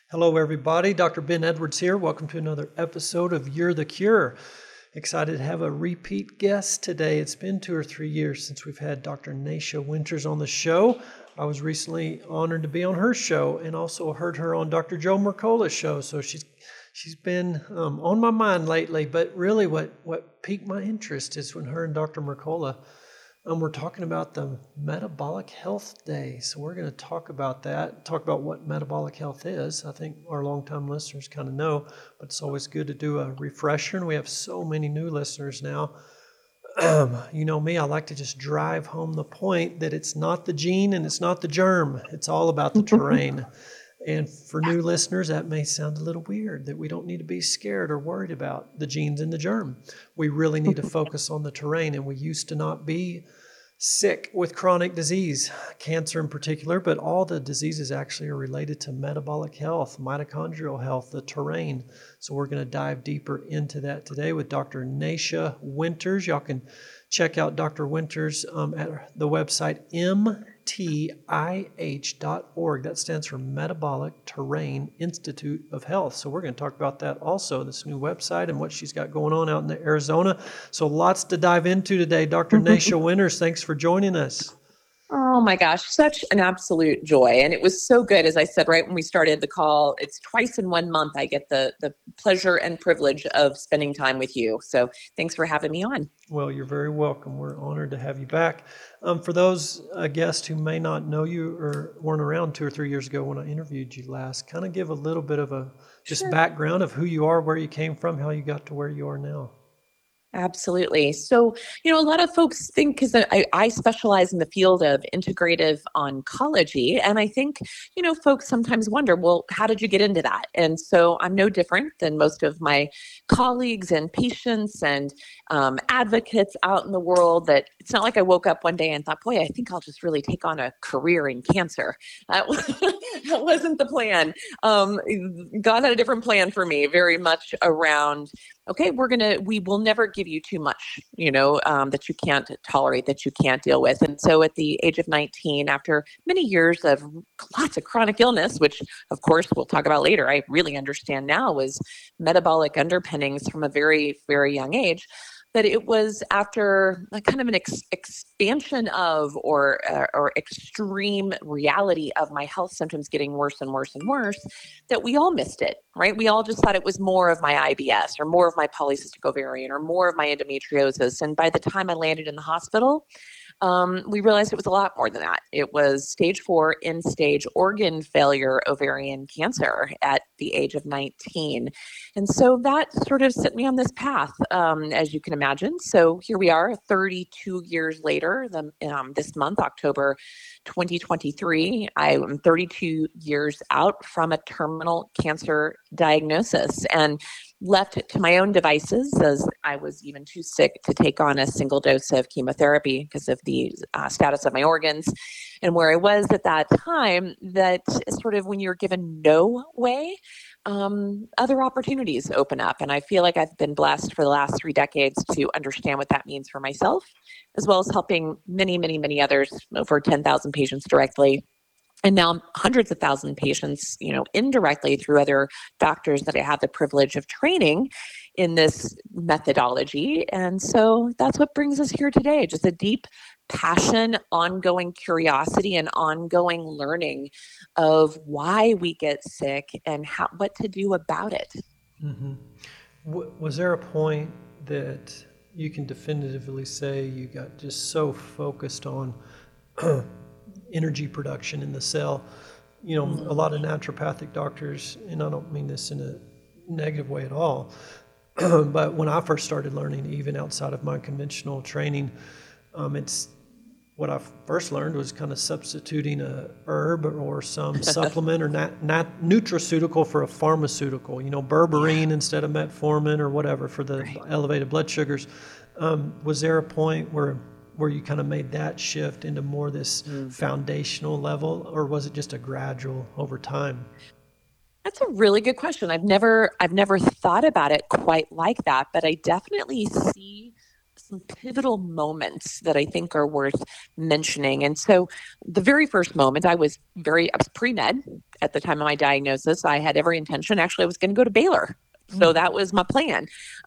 Hello, everybody. Dr. Ben Edwards here. Welcome to another episode of You're the Cure. Excited to have a repeat guest today. It's been 2 or 3 years since we've had Dr. Nasha Winters on the show. I was recently honored to be on her show and also heard her on Dr. Joe Mercola's show. So she's been on my mind lately. But really what piqued my interest is when her and Dr. Mercola we're talking about the Metabolic Health Day. So we're going to talk about that, talk about what metabolic health is. I think our longtime listeners kind of know, but it's always good to do a refresher. And we have so many new listeners now. You know me, I like to just drive home the point that it's not the gene and it's not the germ. It's all about the terrain. And for new listeners, that may sound a little weird, that we don't need to be scared or worried about the genes and the germ. We really need to focus on the terrain. And we used to not be sick with chronic disease, cancer in particular, but all the diseases actually are related to metabolic health, mitochondrial health, the terrain. So we're going to dive deeper into that today with Dr. Nasha Winters. Y'all can check out Dr. Winters at the website mtih.org. That stands for Metabolic Terrain Institute of Health. So we're going to talk about that also, this new website and what she's got going on out in Arizona. So lots to dive into today. Dr. Nasha Winters, thanks for joining us. Oh my gosh, such an absolute joy. And it was so good. As I said, right when we started the call, it's twice in 1 month I get the pleasure and privilege of spending time with you. So thanks for having me on. Well, you're very welcome. We're honored to have you back. For those guests who may not know you or weren't around 2 or 3 years ago when I interviewed you last, kind of give a little bit of a just background of who you are, where you came from, how you got to where you are now. Absolutely. So, a lot of folks think, because I specialize in the field of integrative oncology, and I think, folks sometimes wonder, well, how did you get into that? And so I'm no different than most of my colleagues and patients and advocates out in the world. That it's not like I woke up one day and thought, boy, I think I'll just really take on a career in cancer. That wasn't the plan. God had a different plan for me, very much around, okay, we will never give you too much, that you can't tolerate, that you can't deal with. And so at the age of 19, after many years of lots of chronic illness, which of course we'll talk about later, I really understand now was metabolic underpinnings from a very, very young age, that it was after a kind of an expansion of or extreme reality of my health symptoms getting worse and worse and worse, that we all missed it, right? We all just thought it was more of my IBS or more of my polycystic ovarian or more of my endometriosis. And by the time I landed in the hospital, we realized it was a lot more than that. It was stage 4 end-stage organ failure ovarian cancer at the age of 19. And so that sort of set me on this path, as you can imagine. So here we are 32 years later, this month, October 2023. I am 32 years out from a terminal cancer diagnosis and left to my own devices, as I was even too sick to take on a single dose of chemotherapy because of the status of my organs and where I was at that time. That sort of, when you're given no way, other opportunities open up. And I feel like I've been blessed for the last 3 decades to understand what that means for myself, as well as helping many, many, many others, over 10,000 patients directly. And now hundreds of thousands of patients, indirectly through other doctors that I have the privilege of training in this methodology. And so that's what brings us here today, just a deep passion, ongoing curiosity, and ongoing learning of why we get sick and what to do about it. Mm-hmm. Was there a point that you can definitively say you got just so focused on energy production in the cell? A lot of naturopathic doctors, and I don't mean this in a negative way at all, but when I first started learning, even outside of my conventional training, it's what I first learned was kind of substituting a herb or some supplement or nutraceutical for a pharmaceutical, berberine instead of metformin or whatever for the elevated blood sugars. Was there a point where you kind of made that shift into more this foundational level, or was it just a gradual over time? That's a really good question. I've never thought about it quite like that, but I definitely see some pivotal moments that I think are worth mentioning. And so the very first moment, I was pre-med at the time of my diagnosis. I had every intention. Actually, I was going to go to Baylor. So that was my plan.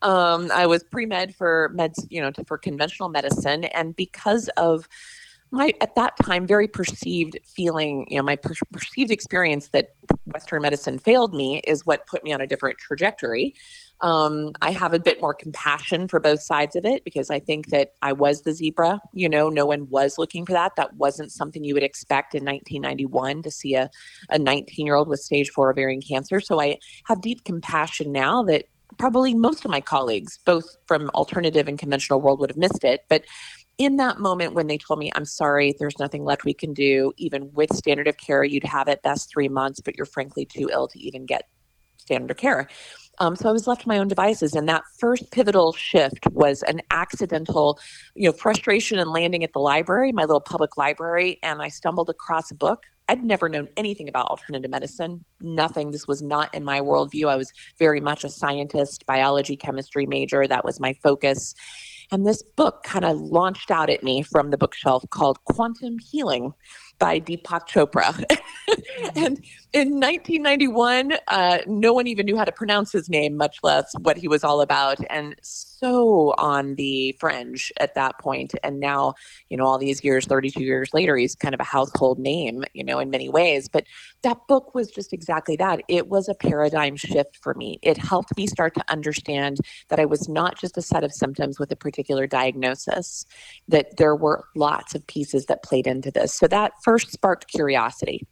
I was pre-med for meds, for conventional medicine. And because of my, at that time, very perceived feeling, my perceived experience that Western medicine failed me is what put me on a different trajectory. I have a bit more compassion for both sides of it because I think that I was the zebra. No one was looking for that. That wasn't something you would expect in 1991 to see a 19-year-old with stage 4 ovarian cancer. So I have deep compassion now that probably most of my colleagues, both from alternative and conventional world, would have missed it. But in that moment when they told me, I'm sorry, there's nothing left we can do, even with standard of care, you'd have at best 3 months, but you're frankly too ill to even get standard of care. So I was left to my own devices. And that first pivotal shift was an accidental, frustration and landing at the library, my little public library. And I stumbled across a book. I'd never known anything about alternative medicine, nothing. This was not in my worldview. I was very much a scientist, biology, chemistry major. That was my focus. And this book kind of launched out at me from the bookshelf called Quantum Healing by Deepak Chopra. And in 1991, no one even knew how to pronounce his name, much less what he was all about. And so on the fringe at that point. And now, all these years, 32 years later, he's kind of a household name, in many ways. But that book was just exactly that. It was a paradigm shift for me. It helped me start to understand that I was not just a set of symptoms with a particular diagnosis, that there were lots of pieces that played into this. So that first sparked curiosity.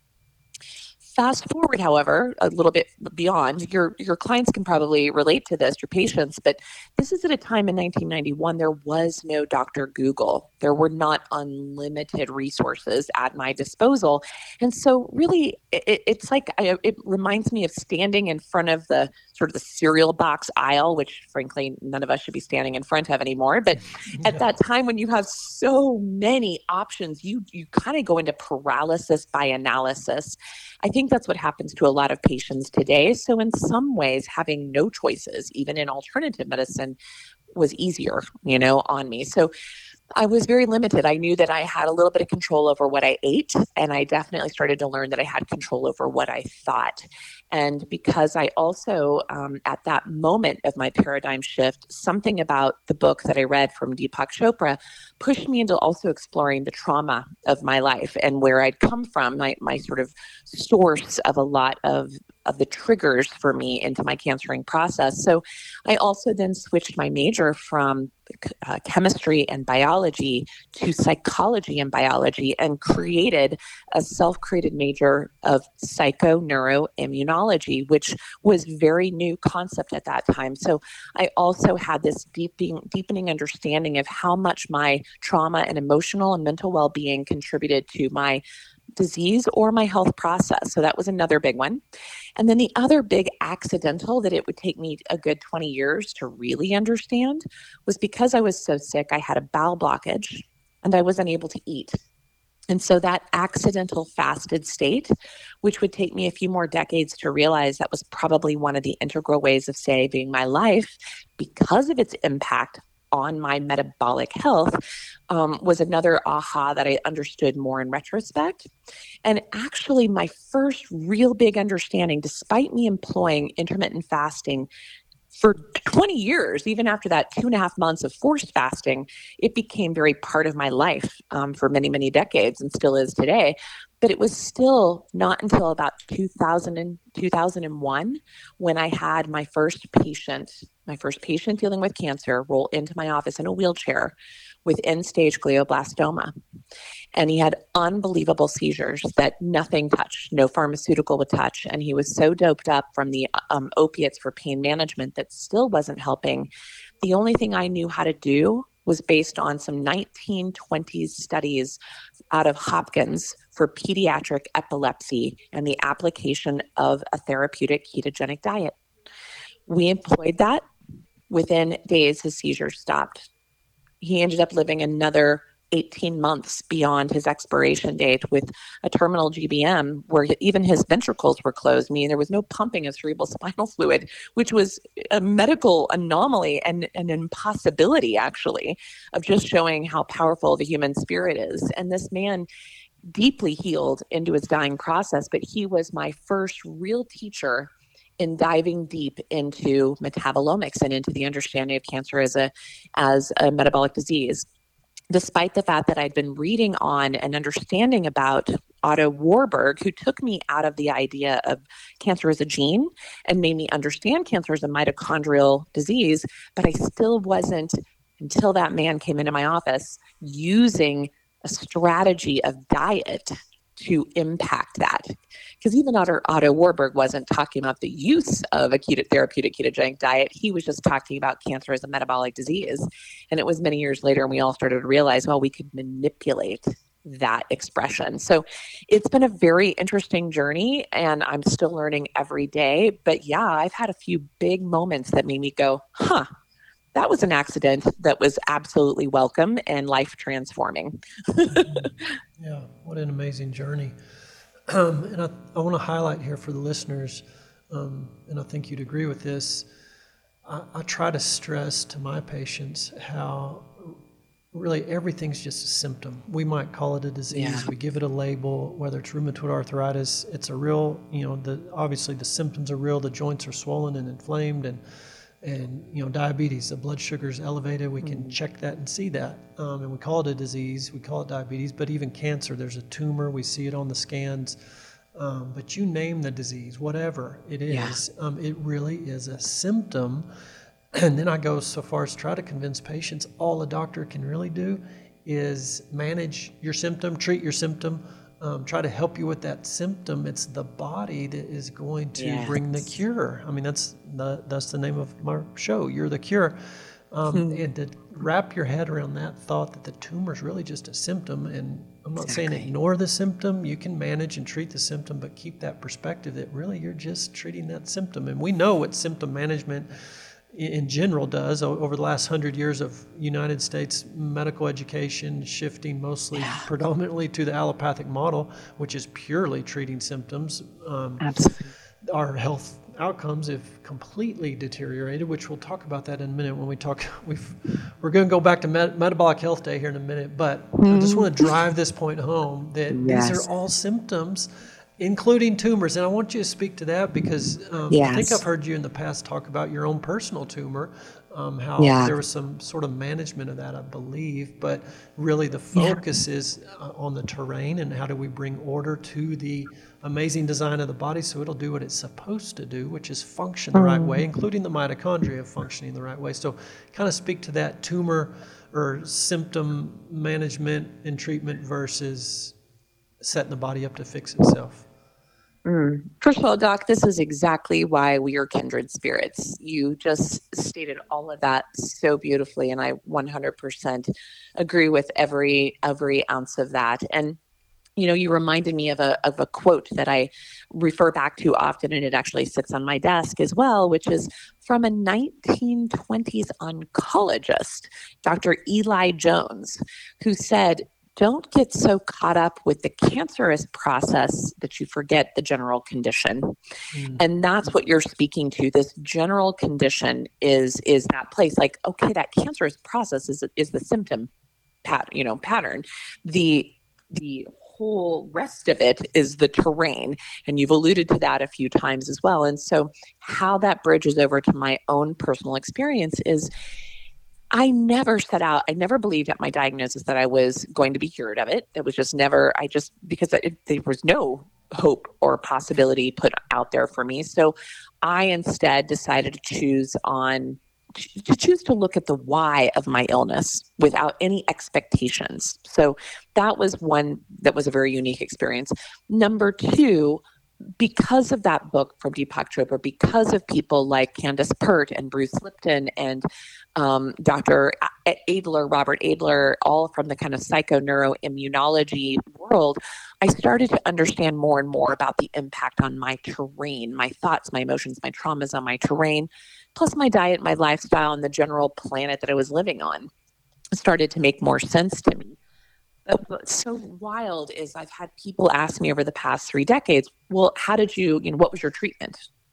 Fast forward, however, a little bit beyond, your clients can probably relate to this, your patients, but this is at a time in 1991, there was no Dr. Google. There were not unlimited resources at my disposal. And so really, it's like, it reminds me of standing in front of the sort of the cereal box aisle, which frankly, none of us should be standing in front of anymore. But at that time, when you have so many options, you kind of go into paralysis by analysis. I think that's what happens to a lot of patients today. So in some ways, having no choices, even in alternative medicine, was easier, on me. So I was very limited. I knew that I had a little bit of control over what I ate, and I definitely started to learn that I had control over what I thought. And because I also, at that moment of my paradigm shift, something about the book that I read from Deepak Chopra pushed me into also exploring the trauma of my life and where I'd come from, my sort of source of a lot of the triggers for me into my cancering process. So I also then switched my major from chemistry and biology to psychology and biology and created a self-created major of psychoneuroimmunology, which was very new concept at that time. So I also had this deepening understanding of how much my trauma and emotional and mental well-being contributed to my disease or my health process. So that was another big one. And then the other big accidental that it would take me a good 20 years to really understand was because I was so sick, I had a bowel blockage and I was unable to eat. And so that accidental fasted state, which would take me a few more decades to realize that was probably one of the integral ways of saving my life because of its impact on my metabolic health, was another aha that I understood more in retrospect. And actually, my first real big understanding, despite me employing intermittent fasting for 20 years, even after that 2.5 months of forced fasting, it became very part of my life for many, many decades and still is today. But it was still not until about 2001 when I had my first patient dealing with cancer roll into my office in a wheelchair with end-stage glioblastoma. And he had unbelievable seizures that nothing touched, no pharmaceutical would touch. And he was so doped up from the opiates for pain management that still wasn't helping. The only thing I knew how to do was based on some 1920s studies out of Hopkins for pediatric epilepsy and the application of a therapeutic ketogenic diet. We employed that. Within days, his seizures stopped. He ended up living another 18 months beyond his expiration date with a terminal GBM where even his ventricles were closed, meaning there was no pumping of cerebral spinal fluid, which was a medical anomaly and an impossibility, actually, of just showing how powerful the human spirit is. And this man deeply healed into his dying process, but he was my first real teacher in diving deep into metabolomics and into the understanding of cancer as a metabolic disease. Despite the fact that I'd been reading on and understanding about Otto Warburg, who took me out of the idea of cancer as a gene and made me understand cancer as a mitochondrial disease, but I still wasn't, until that man came into my office, using a strategy of diet to impact that. Because even Otto Warburg wasn't talking about the use of a therapeutic ketogenic diet. He was just talking about cancer as a metabolic disease. And it was many years later, and we all started to realize, well, we could manipulate that expression. So it's been a very interesting journey, and I'm still learning every day. But yeah, I've had a few big moments that made me go, that was an accident that was absolutely welcome and life transforming. Yeah, what an amazing journey. And I want to highlight here for the listeners, and I think you'd agree with this, I try to stress to my patients how really everything's just a symptom. We might call it a disease, we give it a label, whether it's rheumatoid arthritis, it's a real, obviously the symptoms are real, the joints are swollen and inflamed, and diabetes, the blood sugar's elevated, we can check that and see that. And we call it a disease, we call it diabetes, but even cancer, there's a tumor, we see it on the scans. But you name the disease, whatever it is, it really is a symptom. And then I go so far as try to convince patients all a doctor can really do is manage your symptom, treat your symptom, try to help you with that symptom. It's the body that is going to bring the cure. I mean, that's the name of my show, You're the Cure. And to wrap your head around that thought that the tumor is really just a symptom, and I'm not saying ignore the symptom, you can manage and treat the symptom, but keep that perspective that really you're just treating that symptom. And we know what symptom management in general does over the last 100 years of United States medical education, shifting mostly predominantly to the allopathic model, which is purely treating symptoms. Absolutely. Our health outcomes have completely deteriorated, which we'll talk about that in a minute when we talk. We're going to go back to Metabolic Health Day here in a minute, but I just want to drive this point home that these are all symptoms, including tumors. And I want you to speak to that because I think I've heard you in the past talk about your own personal tumor, how there was some sort of management of that, I believe, but really the focus is on the terrain and how do we bring order to the amazing design of the body so it'll do what it's supposed to do, which is function the right way, including the mitochondria functioning the right way. So kind of speak to that tumor or symptom management and treatment versus setting the body up to fix itself. First of all, Doc, this is exactly why we are kindred spirits. You just stated all of that so beautifully, and I 100% agree with every ounce of that. And you reminded me of a quote that I refer back to often, and it actually sits on my desk as well, which is from a 1920s oncologist, Dr. Eli Jones, who said, "Don't get so caught up with the cancerous process that you forget the general condition." And that's what you're speaking to. This general condition is that place. Like, okay, that cancerous process is the symptom pattern. The whole rest of it is the terrain. And you've alluded to that a few times as well. And so how that bridges over to my own personal experience is I never believed at my diagnosis that I was going to be cured of it. It was just never, because there was no hope or possibility put out there for me. So I instead decided to choose to look at the why of my illness without any expectations. So that was a very unique experience. Number two, because of that book from Deepak Chopra, because of people like Candace Pert and Bruce Lipton and Dr. Adler, Robert Adler, all from the kind of psychoneuroimmunology world, I started to understand more and more about the impact on my terrain, my thoughts, my emotions, my traumas on my terrain, plus my diet, my lifestyle, and the general planet that I was living on. It started to make more sense to me. What's so wild is I've had people ask me over the past 3 decades, well, how did what was your treatment?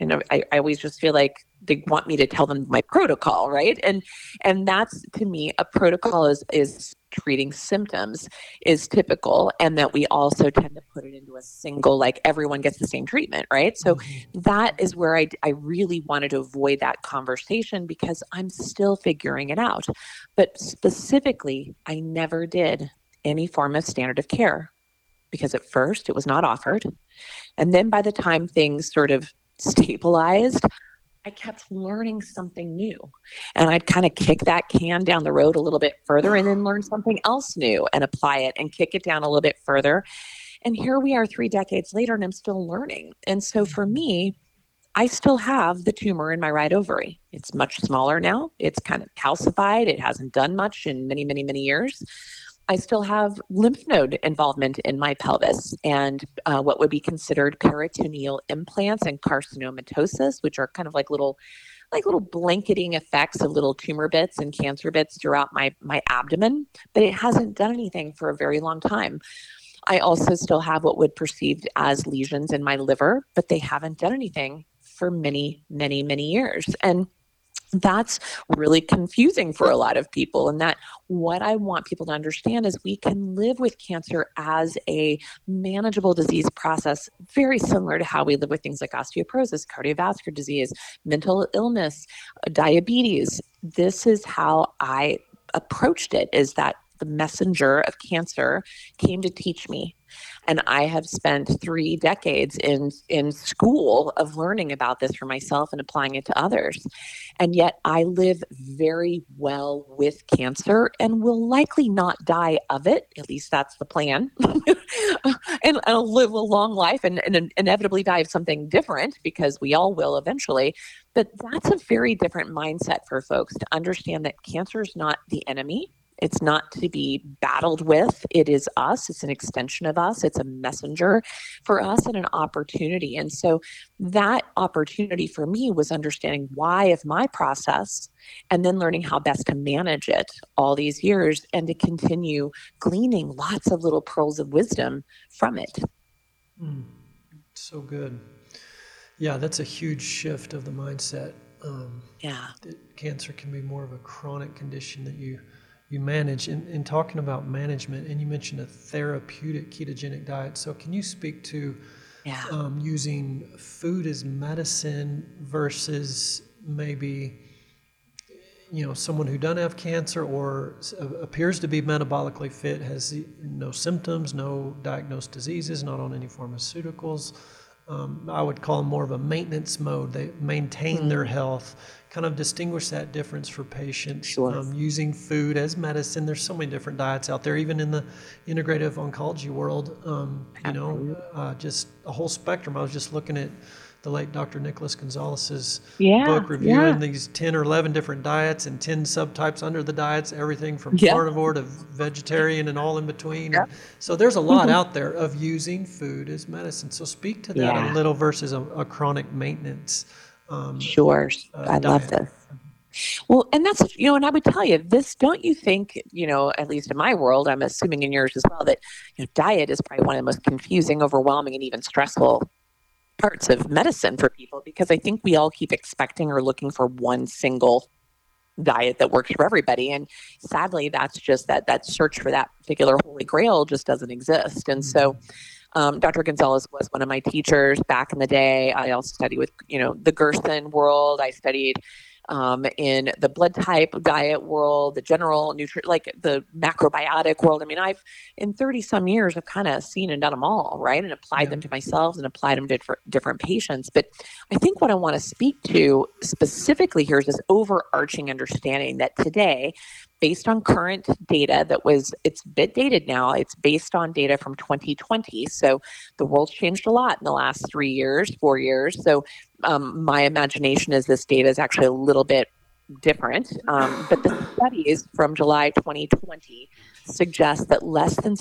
I always just feel like they want me to tell them my protocol, right? And that's, to me, a protocol is treating symptoms is typical, and that we also tend to put it into a single, like everyone gets the same treatment, right? So that is where I really wanted to avoid that conversation, because I'm still figuring it out. But specifically, I never did any form of standard of care, because at first it was not offered. And then by the time things sort of stabilized, I kept learning something new, and I'd kind of kick that can down the road a little bit further and then learn something else new and apply it and kick it down a little bit further. And here we are 3 decades later, and I'm still learning. And so for me, I still have the tumor in my right ovary. It's much smaller now. It's kind of calcified. It hasn't done much in many, many, many years. I still have lymph node involvement in my pelvis, and what would be considered peritoneal implants and carcinomatosis, which are kind of like little blanketing effects of little tumor bits and cancer bits throughout my abdomen, but it hasn't done anything for a very long time. I also still have what would perceived as lesions in my liver, but they haven't done anything for many, many, many years. And that's really confusing for a lot of people. And that what I want people to understand is we can live with cancer as a manageable disease process, very similar to how we live with things like osteoporosis, cardiovascular disease, mental illness, diabetes. This is how I approached it, is that the messenger of cancer came to teach me. And I have spent 3 decades in school of learning about this for myself and applying it to others. And yet I live very well with cancer and will likely not die of it. At least that's the plan. And I'll live a long life and inevitably die of something different, because we all will eventually. But that's a very different mindset for folks, to understand that cancer is not the enemy. It's not to be battled with. It is us. It's an extension of us. It's a messenger for us and an opportunity. And so that opportunity for me was understanding why of my process, and then learning how best to manage it all these years, and to continue gleaning lots of little pearls of wisdom from it. So good. Yeah, that's a huge shift of the mindset. That cancer can be more of a chronic condition that you manage. In talking about management, and you mentioned a therapeutic ketogenic diet. So can you speak to using food as medicine versus maybe, someone who doesn't have cancer or appears to be metabolically fit, has no symptoms, no diagnosed diseases, not on any pharmaceuticals. I would call them more of a maintenance mode. They maintain their health. Kind of distinguish that difference for patients. Sure. Using food as medicine. There's so many different diets out there, even in the integrative oncology world. Just a whole spectrum. I was just looking at the late Dr. Nicholas Gonzalez's book, reviewing these 10 or 11 different diets and 10 subtypes under the diets, everything from carnivore to vegetarian and all in between. And so there's a lot out there of using food as medicine. So speak to that a little versus a chronic maintenance. Sure. I love this. Well, and that's, and I would tell you this, don't you think, at least in my world, I'm assuming in yours as well, that diet is probably one of the most confusing, overwhelming, and even stressful parts of medicine for people, because I think we all keep expecting or looking for one single diet that works for everybody. And sadly, that's just that search for that particular holy grail just doesn't exist. And so Dr. Gonzalez was one of my teachers back in the day. I also studied with, the Gerson world. I studied in the blood type diet world, the general like the macrobiotic world. I mean, I've in 30 some years, I've kind of seen and done them all, right? And applied them to myself and applied them to different patients. But I think what I want to speak to specifically here is this overarching understanding that today, based on current data it's a bit dated now. It's based on data from 2020. So the world's changed a lot in the last 4 years. So my imagination is this data is actually a little bit different. But the studies from July 2020 suggest that less than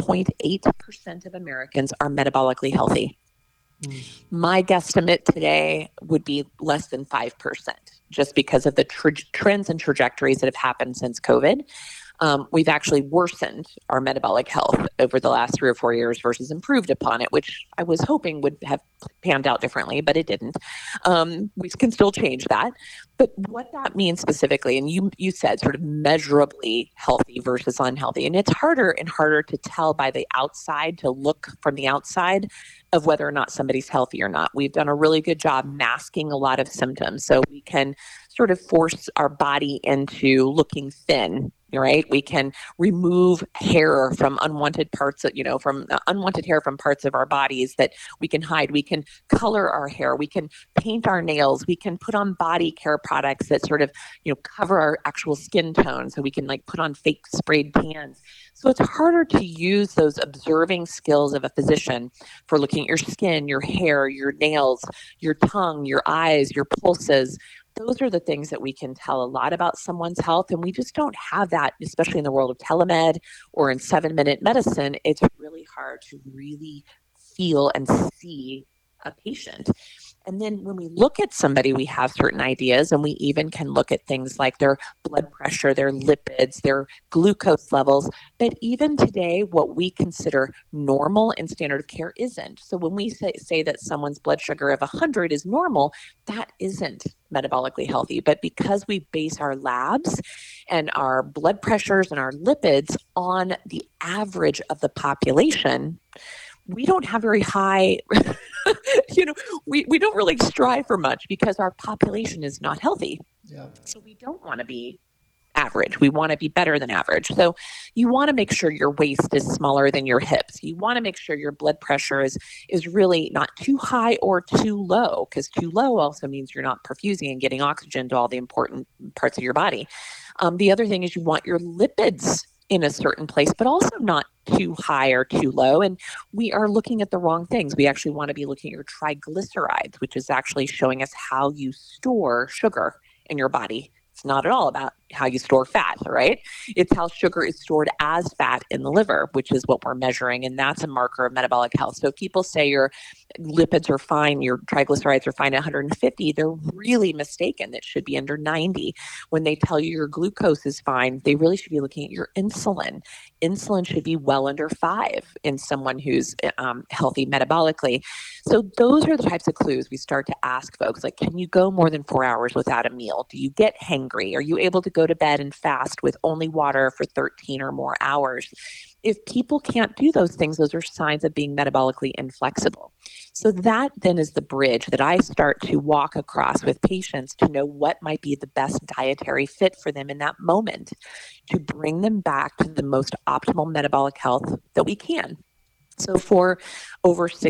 6.8% of Americans are metabolically healthy. My guesstimate today would be less than 5%, just because of the trends and trajectories that have happened since COVID. we've actually worsened our metabolic health over the last 3 or 4 years versus improved upon it, which I was hoping would have panned out differently, but it didn't. We can still change that. But what that means specifically, and you said sort of measurably healthy versus unhealthy, and it's harder and harder to tell by the outside, to look from the outside of whether or not somebody's healthy or not. We've done a really good job masking a lot of symptoms, so we can sort of force our body into looking thin, right? We can remove hair from unwanted parts, from unwanted hair from parts of our bodies that we can hide. We can color our hair. We can paint our nails. We can put on body care products that sort of, cover our actual skin tone. So we can put on fake sprayed tans. So it's harder to use those observing skills of a physician for looking at your skin, your hair, your nails, your tongue, your eyes, your pulses. Those are the things that we can tell a lot about someone's health. And we just don't have that, especially in the world of telemed or in 7-minute medicine. It's really hard to really feel and see a patient. And then when we look at somebody, we have certain ideas, and we even can look at things like their blood pressure, their lipids, their glucose levels. But even today, what we consider normal in standard of care isn't. So when we say that someone's blood sugar of 100 is normal, that isn't metabolically healthy. But because we base our labs and our blood pressures and our lipids on the average of the population, we don't have very high, we don't really strive for much because our population is not healthy. Yeah. So we don't want to be average. We want to be better than average. So you want to make sure your waist is smaller than your hips. You want to make sure your blood pressure is really not too high or too low, because too low also means you're not perfusing and getting oxygen to all the important parts of your body. The other thing is you want your lipids in a certain place, but also not too high or too low. And we are looking at the wrong things. We actually want to be looking at your triglycerides, which is actually showing us how you store sugar in your body. It's not at all about how you store fat, right? It's how sugar is stored as fat in the liver, which is what we're measuring. And that's a marker of metabolic health. So if people say your lipids are fine, your triglycerides are fine at 150, they're really mistaken. It should be under 90. When they tell you your glucose is fine, they really should be looking at your insulin. Insulin should be well under 5 in someone who's healthy metabolically. So those are the types of clues we start to ask folks, like, can you go more than 4 hours without a meal? Do you get hangry? Are you able to go to bed and fast with only water for 13 or more hours? If people can't do those things, those are signs of being metabolically inflexible. So that then is the bridge that I start to walk across with patients to know what might be the best dietary fit for them in that moment to bring them back to the most optimal metabolic health that we can. So for almost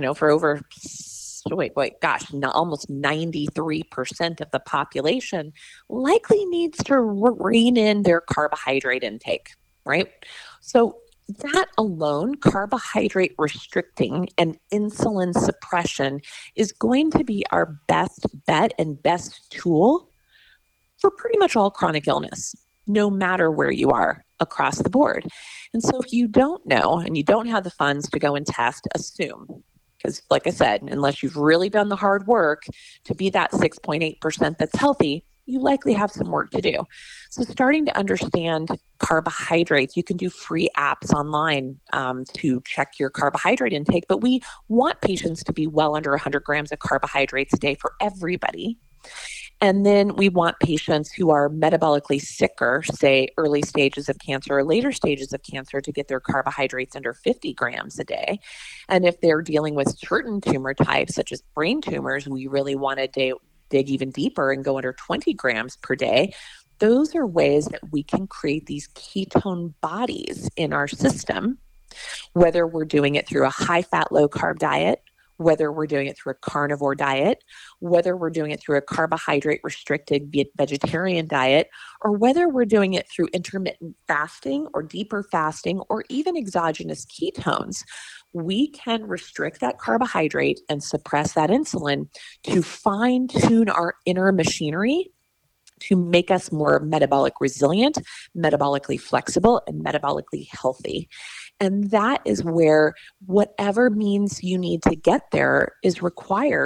93% of the population likely needs to rein in their carbohydrate intake, right? So that alone, carbohydrate restricting and insulin suppression is going to be our best bet and best tool for pretty much all chronic illness, no matter where you are across the board. And so if you don't know and you don't have the funds to go and test, assume. Because like I said, unless you've really done the hard work to be that 6.8% that's healthy, you likely have some work to do. So starting to understand carbohydrates, you can do free apps online to check your carbohydrate intake, but we want patients to be well under 100 grams of carbohydrates a day for everybody. And then we want patients who are metabolically sicker, say early stages of cancer or later stages of cancer, to get their carbohydrates under 50 grams a day. And if they're dealing with certain tumor types, such as brain tumors, we really want to dig even deeper and go under 20 grams per day. Those are ways that we can create these ketone bodies in our system, whether we're doing it through a high-fat, low-carb diet, whether we're doing it through a carnivore diet, whether we're doing it through a carbohydrate-restricted vegetarian diet, or whether we're doing it through intermittent fasting or deeper fasting or even exogenous ketones. We can restrict that carbohydrate and suppress that insulin to fine-tune our inner machinery to make us more metabolic resilient, metabolically flexible, and metabolically healthy. And that is where whatever means you need to get there is required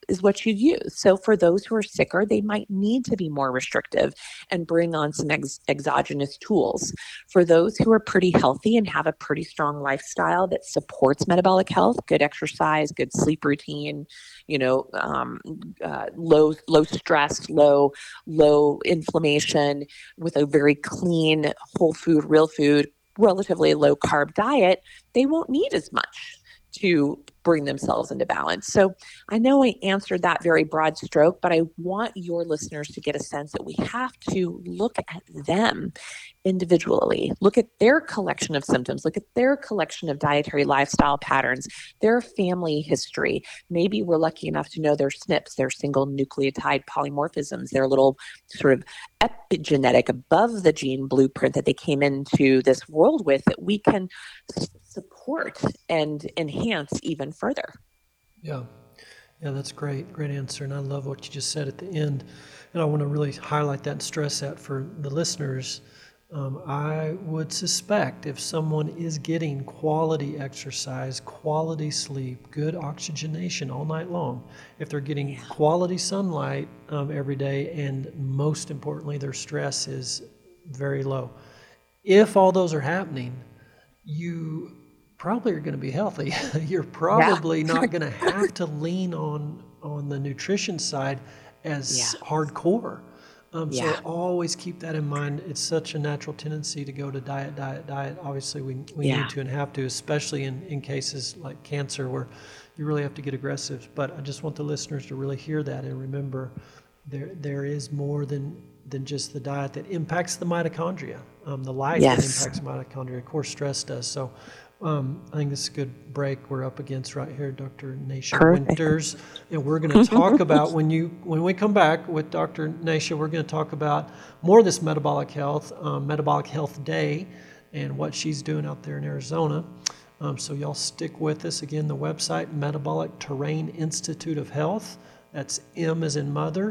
is what you use. So for those who are sicker, they might need to be more restrictive and bring on some exogenous tools. For those who are pretty healthy and have a pretty strong lifestyle that supports metabolic health, good exercise, good sleep routine, low stress, low inflammation, with a very clean, whole food, real food, relatively low carb diet, they won't need as much to bring themselves into balance. So I know I answered that very broad stroke, but I want your listeners to get a sense that we have to look at them individually, look at their collection of symptoms, look at their collection of dietary lifestyle patterns, their family history. Maybe we're lucky enough to know their SNPs, their single nucleotide polymorphisms, their little sort of epigenetic above the gene blueprint that they came into this world with, that we can support and enhance even further. Yeah, that's great. Great answer. And I love what you just said at the end. And I want to really highlight that and stress that for the listeners. I would suspect if someone is getting quality exercise, quality sleep, good oxygenation all night long, if they're getting quality sunlight every day, and most importantly, their stress is very low. If all those are happening, you probably are going to be healthy. You're probably not going to have to lean on the nutrition side as hardcore. So always keep that in mind. It's such a natural tendency to go to diet. Obviously, we need to and have to, especially in cases like cancer where you really have to get aggressive. But I just want the listeners to really hear that and remember there is more than just the diet that impacts the mitochondria, the life that impacts mitochondria. Of course, stress does. So I think this is a good break we're up against right here, Dr. Naisha Winters. And we're going to talk about, when we come back with Dr. Naisha, we're going to talk about more of this metabolic health day, and what she's doing out there in Arizona. So y'all stick with us. Again, the website, Metabolic Terrain Institute of Health. That's M as in mother,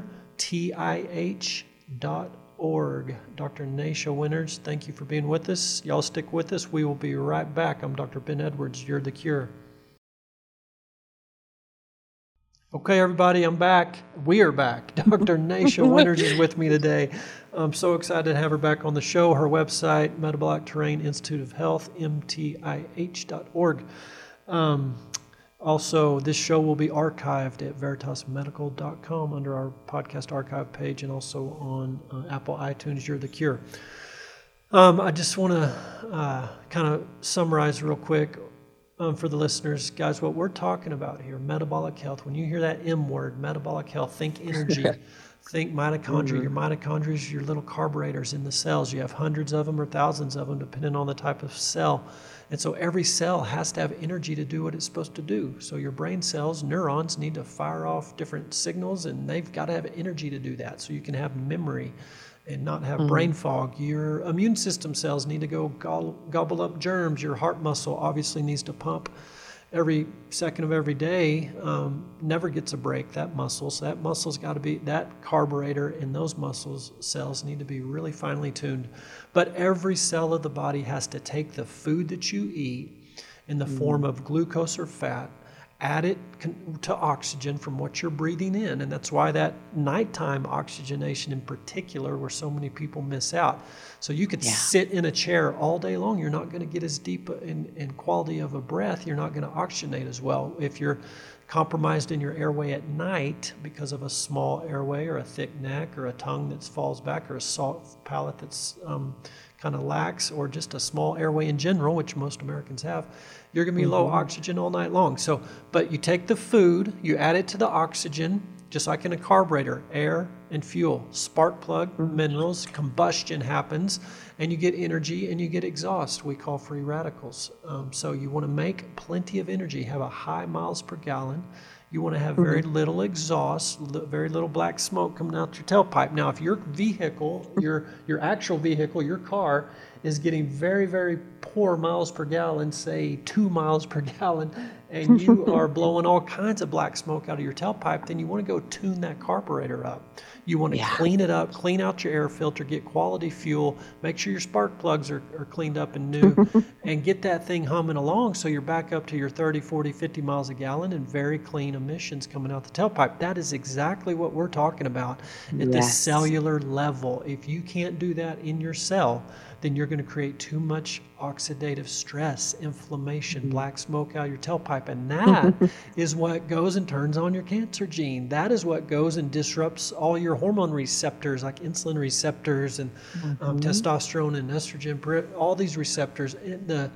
TIH.org. Dr. Naisha Winters, thank you for being with us. Y'all stick with us. We will be right back. I'm Dr. Ben Edwards. You're the Cure. Okay, everybody, I'm back. We are back. Dr. Naisha Winters is with me today. I'm so excited to have her back on the show. Her website, Metabolic Terrain Institute of Health, MTIH.org. Also, this show will be archived at veritasmedical.com under our podcast archive page, and also on Apple iTunes. You're the Cure. I just want to kind of summarize real quick for the listeners. Guys, what we're talking about here, metabolic health. When you hear that M word, metabolic health, think energy, think mitochondria. Your mitochondria is your little carburetors in the cells. You have hundreds of them or thousands of them, depending on the type of cell. And so every cell has to have energy to do what it's supposed to do. So your brain cells, neurons, need to fire off different signals, and they've got to have energy to do that so you can have memory and not have brain fog. Your immune system cells need to go gobble up germs. Your heart muscle obviously needs to pump every second of every day, never gets a break, that muscle. So that muscle's got to be, that carburetor and those muscles cells need to be really finely tuned. But every cell of the body has to take the food that you eat in the form of glucose or fat, add it to oxygen from what you're breathing in. And that's why that nighttime oxygenation in particular, where so many people miss out. So you could sit in a chair all day long. You're not going to get as deep in quality of a breath. You're not going to oxygenate as well. If you're compromised in your airway at night because of a small airway or a thick neck or a tongue that falls back or a salt palate that's kind of lax, or just a small airway in general, which most Americans have, you're going to be low oxygen all night long. So, but you take the food, you add it to the oxygen, just like in a carburetor, air and fuel, spark plug, minerals, combustion happens, and you get energy and you get exhaust, we call free radicals. So you want to make plenty of energy, have a high miles per gallon. You want to have very little exhaust, very little black smoke coming out your tailpipe. Now, if your vehicle, your actual vehicle, your car is getting very, very poor miles per gallon, say 2 miles per gallon, and you are blowing all kinds of black smoke out of your tailpipe, then you want to go tune that carburetor up. You want to clean it up, clean out your air filter, get quality fuel, make sure your spark plugs are cleaned up and new, and get that thing humming along so you're back up to your 30, 40, 50 miles a gallon and very clean emissions coming out the tailpipe. That is exactly what we're talking about at the cellular level. If you can't do that in your cell, then you're going to create too much oxidative stress, inflammation, black smoke out of your tailpipe. And that is what goes and turns on your cancer gene. That is what goes and disrupts all your hormone receptors, like insulin receptors and testosterone and estrogen, all these receptors. The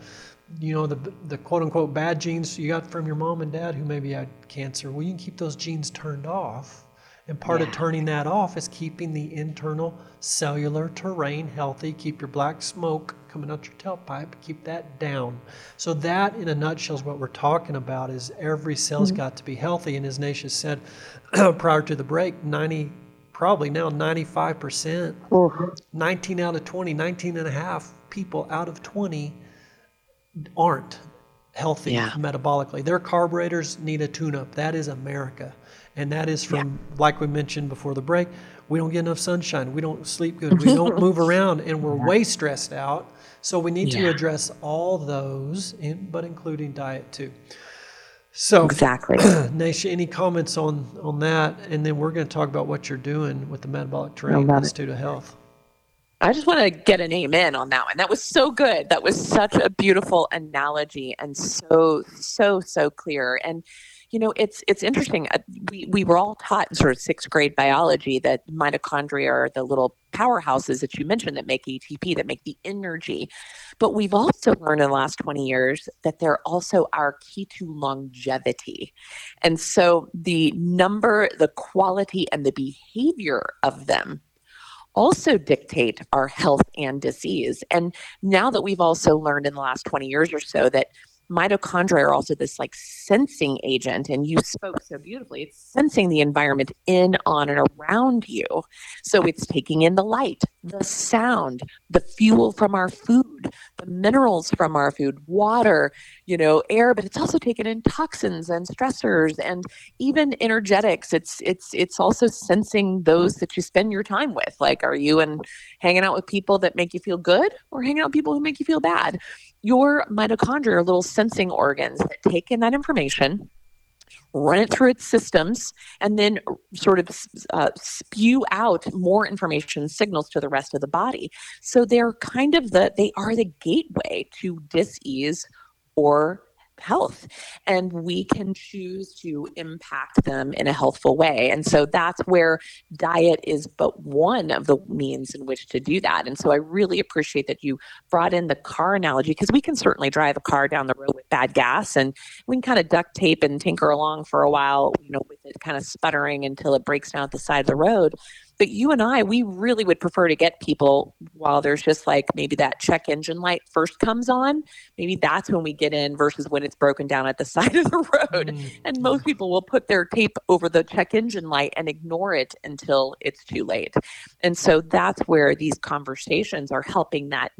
quote unquote bad genes you got from your mom and dad who maybe had cancer. Well, you can keep those genes turned off. And part of turning that off is keeping the internal cellular terrain healthy, keep your black smoke coming out your tailpipe, keep that down. So that, in a nutshell, is what we're talking about, is every cell's got to be healthy. And as Naisha said prior to the break, probably now 95%, 19 out of 20, 19 and a half people out of 20 aren't healthy metabolically. Their carburetors need a tune-up. That is America. And that is from, like we mentioned before the break, we don't get enough sunshine. We don't sleep good. We don't move around, and we're way stressed out. So we need to address all those, but including diet too. So, Naisha, any comments on that? And then we're going to talk about what you're doing with the Metabolic Terrain Institute of Health. I just want to get an amen on that one. That was so good. That was such a beautiful analogy and so clear. And it's interesting. We were all taught in sort of 6th grade biology that mitochondria are the little powerhouses that you mentioned that make ATP, that make the energy. But we've also learned in the last 20 years that they're also our key to longevity. And so the number, the quality, and the behavior of them also dictate our health and disease. And now that we've also learned in the last 20 years or so that mitochondria are also this like sensing agent, and you spoke so beautifully, it's sensing the environment in, on, and around you. So it's taking in the light, the sound, the fuel from our food, the minerals from our food, water, air, but it's also taking in toxins and stressors and even energetics. It's also sensing those that you spend your time with. Like, are you hanging out with people that make you feel good or hanging out with people who make you feel bad? Your mitochondria are little sensing organs that take in that information, run it through its systems, and then sort of spew out more information signals to the rest of the body. So they're kind of they are the gateway to dis-ease or health, and we can choose to impact them in a healthful way. And so that's where diet is but one of the means in which to do that. And so I really appreciate that you brought in the car analogy, because we can certainly drive a car down the road with bad gas and we can kind of duct tape and tinker along for a while, with it kind of sputtering until it breaks down at the side of the road. But you and I, we really would prefer to get people while there's just like maybe that check engine light first comes on. Maybe that's when we get in versus when it's broken down at the side of the road. And most people will put their tape over the check engine light and ignore it until it's too late. And so that's where these conversations are helping that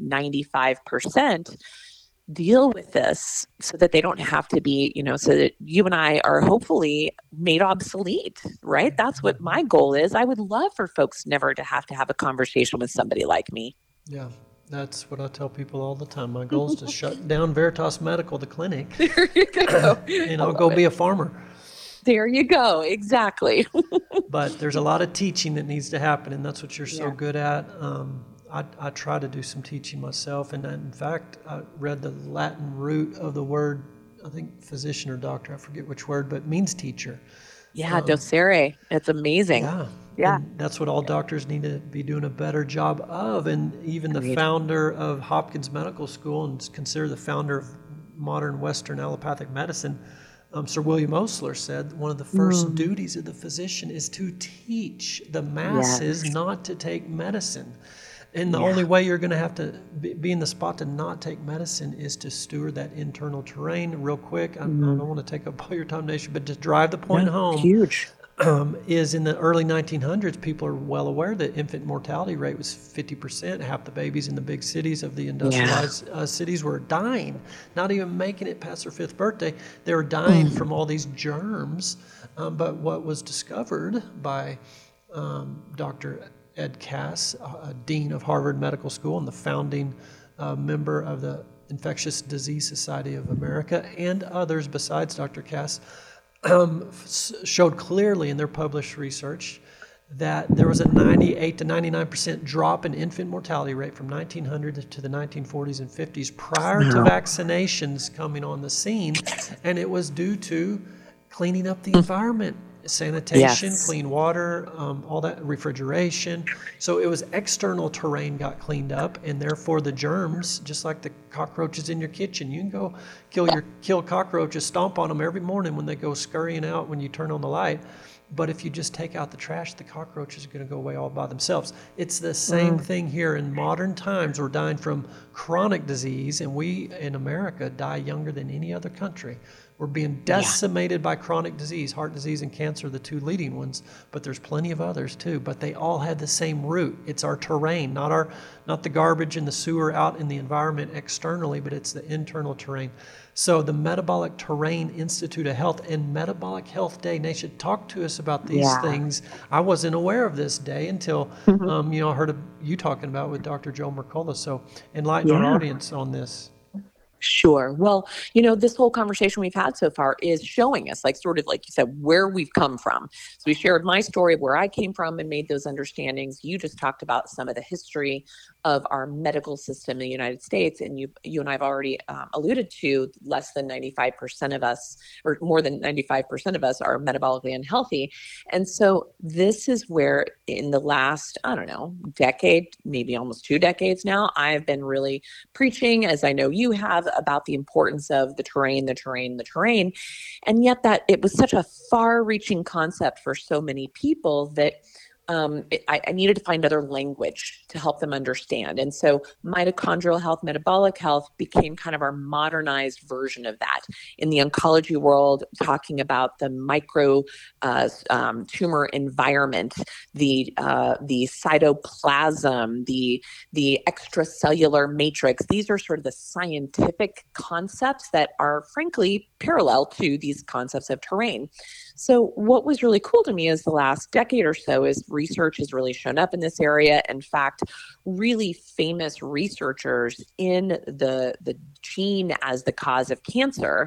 95% deal with this so that they don't have to be, so that you and I are hopefully made obsolete, right? That's what my goal is. I would love for folks never to have a conversation with somebody like me. Yeah, that's what I tell people all the time. My goal is to shut down Veritas Medical, the clinic. There you go. And I'll go be a farmer. There you go. Exactly. But there's a lot of teaching that needs to happen, and that's what you're so good at. I try to do some teaching myself, and in fact, I read the Latin root of the word, I think physician or doctor, I forget which word, but it means teacher. Yeah, docere. It's amazing. Yeah. And that's what all doctors need to be doing a better job of. And even the founder of Hopkins Medical School, and considered the founder of modern Western allopathic medicine, Sir William Osler said one of the first duties of the physician is to teach the masses not to take medicine. And the only way you're going to have to be in the spot to not take medicine is to steward that internal terrain. Real quick, I don't want to take up all your time, Naisha, but to drive the point home. Huge. is in the early 1900s, people are well aware that infant mortality rate was 50%. Half the babies in the big cities of the industrialized cities were dying, not even making it past their 5th birthday. They were dying from all these germs. But what was discovered by Dr. Ed Cass, Dean of Harvard Medical School and the founding member of the Infectious Disease Society of America, and others besides Dr. Cass, showed clearly in their published research that there was a 98 to 99% drop in infant mortality rate from 1900 to the 1940s and 50s prior to vaccinations coming on the scene, and it was due to cleaning up the environment. Sanitation, clean water, all that, refrigeration. So it was external terrain got cleaned up, and therefore the germs, just like the cockroaches in your kitchen, you can go kill cockroaches, stomp on them every morning when they go scurrying out when you turn on the light. But if you just take out the trash, the cockroaches are going to go away all by themselves. It's the same thing here in modern times. We're dying from chronic disease, and we in America die younger than any other country. We're being decimated by chronic disease. Heart disease and cancer are the 2 leading ones, but there's plenty of others too. But they all have the same root. It's our terrain, not the garbage in the sewer out in the environment externally, but it's the internal terrain. So the Metabolic Terrain Institute of Health and Metabolic Health Day, they should talk to us about these things. I wasn't aware of this day until I heard of you talking about with Dr. Joe Mercola. So enlighten our audience on this. Sure. Well, this whole conversation we've had so far is showing us, sort of like you said, where we've come from. So we shared my story of where I came from and made those understandings. You just talked about some of the history of our medical system in the United States. And you and I have already alluded to less than 95% of us, or more than 95% of us, are metabolically unhealthy. And so this is where in the last, decade, maybe almost 2 decades now, I've been really preaching, as I know you have, about the importance of the terrain. And yet that it was such a far-reaching concept for so many people that I needed to find other language to help them understand. And so mitochondrial health, metabolic health became kind of our modernized version of that. In the oncology world, talking about the micro tumor environment, the cytoplasm, the extracellular matrix. These are sort of the scientific concepts that are frankly parallel to these concepts of terrain. So what was really cool to me is the last decade or so is research has really shown up in this area. In fact, really famous researchers in the gene as the cause of cancer,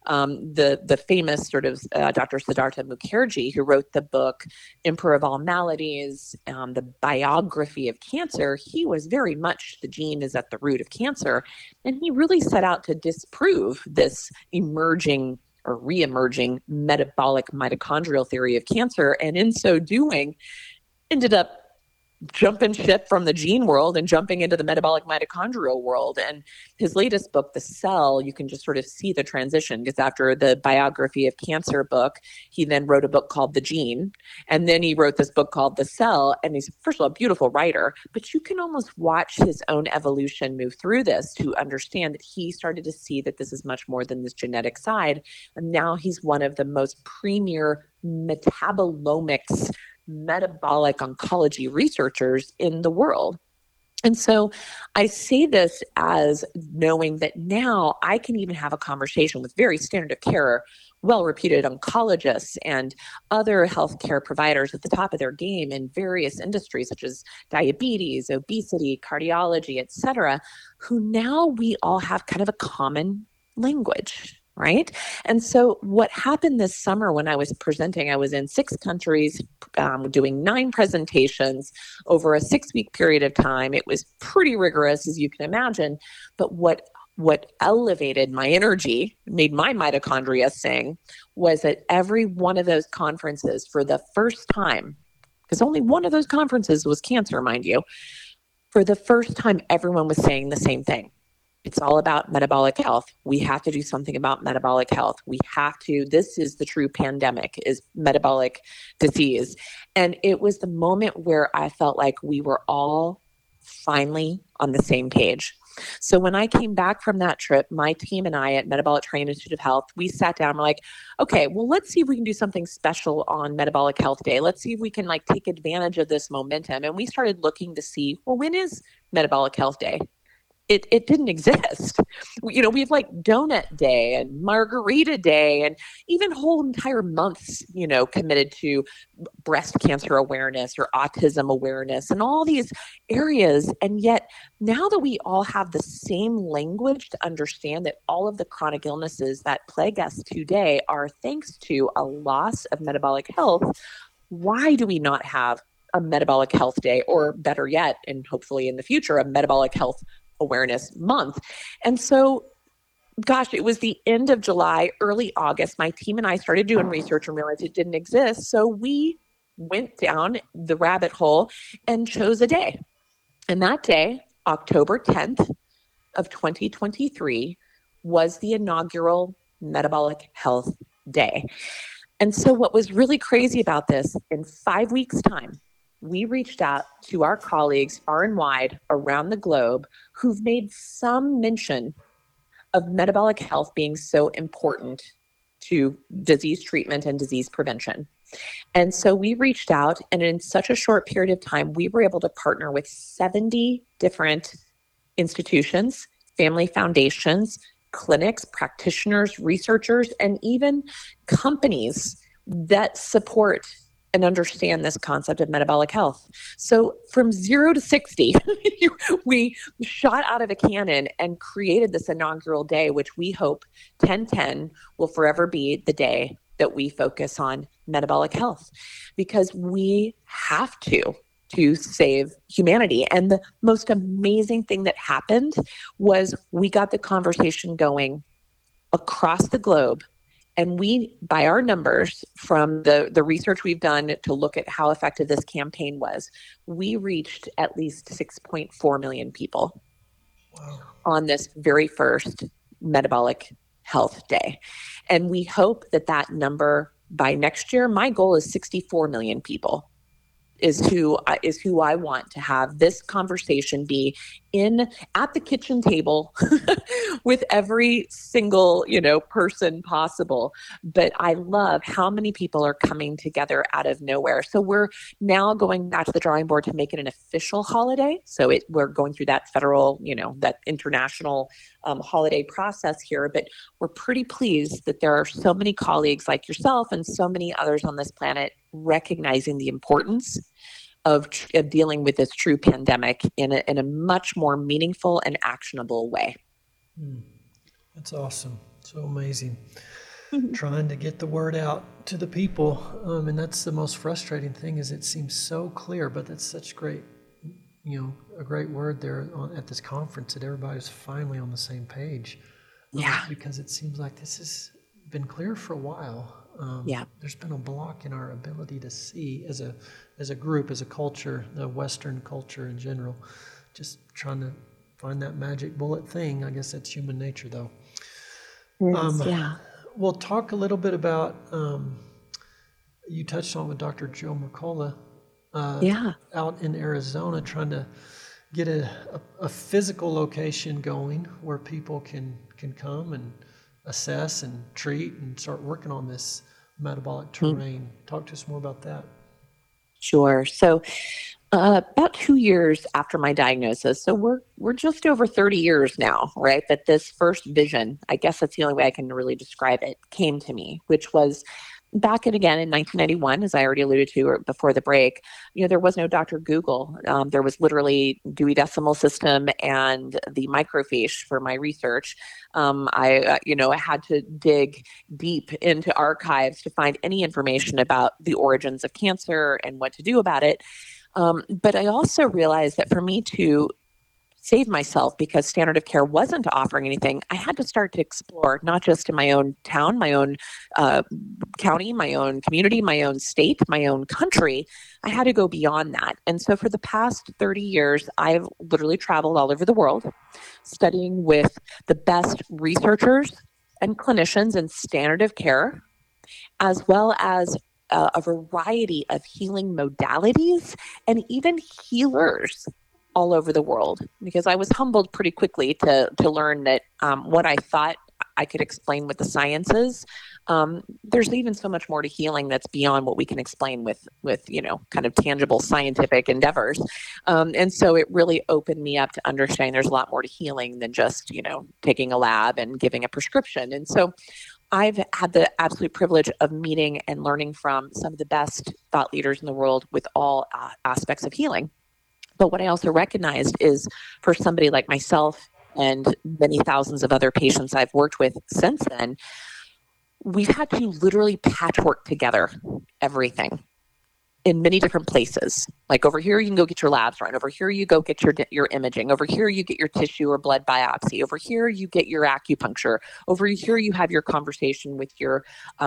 the famous sort of Dr. Siddhartha Mukherjee, who wrote the book Emperor of All Maladies, the biography of cancer, he was very much the gene is at the root of cancer. And he really set out to disprove this emerging or re-emerging metabolic mitochondrial theory of cancer. And in so doing, ended up jumping ship from the gene world and jumping into the metabolic mitochondrial world. And his latest book, The Cell, you can just sort of see the transition, because after the biography of cancer book, he then wrote a book called The Gene. And then he wrote this book called The Cell. And he's, first of all, a beautiful writer, but you can almost watch his own evolution move through this to understand that he started to see that this is much more than this genetic side. And now he's one of the most premier metabolomics metabolic oncology researchers in the world. And so I say this as knowing that now I can even have a conversation with very standard of care, well-reputed oncologists and other healthcare providers at the top of their game in various industries such as diabetes, obesity, cardiology, et cetera, who now we all have kind of a common language. Right. And so what happened this summer when I was presenting, I was in 6 countries doing 9 presentations over a 6-week period of time. It was pretty rigorous, as you can imagine. But what elevated my energy, made my mitochondria sing, was at every one of those conferences for the first time, because only one of those conferences was cancer, mind you, for the first time, everyone was saying the same thing. It's all about metabolic health. We have to do something about metabolic health. This is the true pandemic, is metabolic disease. And it was the moment where I felt like we were all finally on the same page. So when I came back from that trip, my team and I at Metabolic Training Institute of Health, we sat down and we're like, okay, well, let's see if we can do something special on Metabolic Health Day. Let's see if we can take advantage of this momentum. And we started looking to see, well, when is Metabolic Health Day? It didn't exist. We have Donut Day and Margarita Day and even whole entire months, committed to breast cancer awareness or autism awareness and all these areas. And yet now that we all have the same language to understand that all of the chronic illnesses that plague us today are thanks to a loss of metabolic health, why do we not have a Metabolic Health Day, or better yet, and hopefully in the future, a Metabolic Health Awareness Month? And so, gosh, it was the end of July, early August. My team and I started doing research and realized it didn't exist. So we went down the rabbit hole and chose a day. And that day, October 10th of 2023, was the inaugural Metabolic Health Day. And so what was really crazy about this, in 5 weeks' time, we reached out to our colleagues far and wide around the globe who've made some mention of metabolic health being so important to disease treatment and disease prevention. And so we reached out, and in such a short period of time, we were able to partner with 70 different institutions, family foundations, clinics, practitioners, researchers, and even companies that support and understand this concept of metabolic health. So from 0 to 60, we shot out of a cannon and created this inaugural day, which we hope 10/10 will forever be the day that we focus on metabolic health, because we have to save humanity. And the most amazing thing that happened was we got the conversation going across the globe. And we, by our numbers from the research we've done to look at how effective this campaign was, we reached at least 6.4 million people. Wow. On this very first Metabolic Health Day. And we hope that number by next year, my goal is 64 million people is who I want to have this conversation be at the kitchen table with every single, person possible. But I love how many people are coming together out of nowhere. So we're now going back to the drawing board to make it an official holiday. So we're going through that federal, that international holiday process here. But we're pretty pleased that there are so many colleagues like yourself and so many others on this planet recognizing the importance of dealing with this true pandemic in a much more meaningful and actionable way. That's awesome. So amazing. Trying to get the word out to the people. And that's the most frustrating thing, is it seems so clear, but that's such great, a great word there at this conference, that everybody's finally on the same page. Yeah. Because it seems like this has been clear for a while. There's been a block in our ability to see as a group, as a culture, the Western culture in general, just trying to find that magic bullet thing. I guess that's human nature, though. Yeah. We'll talk a little bit about, you touched on with Dr. Joe Mercola out in Arizona, trying to get a physical location going where people can come and assess and treat and start working on this metabolic terrain. Talk to us more about that. Sure. So about 2 years after my diagnosis, so we're just over 30 years now, right, that this first vision, I guess that's the only way I can really describe it, came to me, which was back in 1991, as I already alluded to before the break. There was no Dr. Google. There was literally Dewey Decimal System and the microfiche for my research. I had to dig deep into archives to find any information about the origins of cancer and what to do about it. But I also realized that for me to save myself, because standard of care wasn't offering anything, I had to start to explore, not just in my own town, my own county, my own community, my own state, my own country. I had to go beyond that. And so for the past 30 years, I've literally traveled all over the world, studying with the best researchers and clinicians in standard of care, as well as a variety of healing modalities and even healers all over the world, because I was humbled pretty quickly to learn that what I thought I could explain with the sciences, there's even so much more to healing that's beyond what we can explain with kind of tangible scientific endeavors. And so it really opened me up to understanding there's a lot more to healing than just taking a lab and giving a prescription. And so I've had the absolute privilege of meeting and learning from some of the best thought leaders in the world with all aspects of healing. But what I also recognized is, for somebody like myself and many thousands of other patients I've worked with since then, we've had to literally patchwork together everything in many different places. Like, over here, you can go get your labs run. Over here, you go get your imaging. Over here, you get your tissue or blood biopsy. Over here, you get your acupuncture. Over here, you have your conversation with your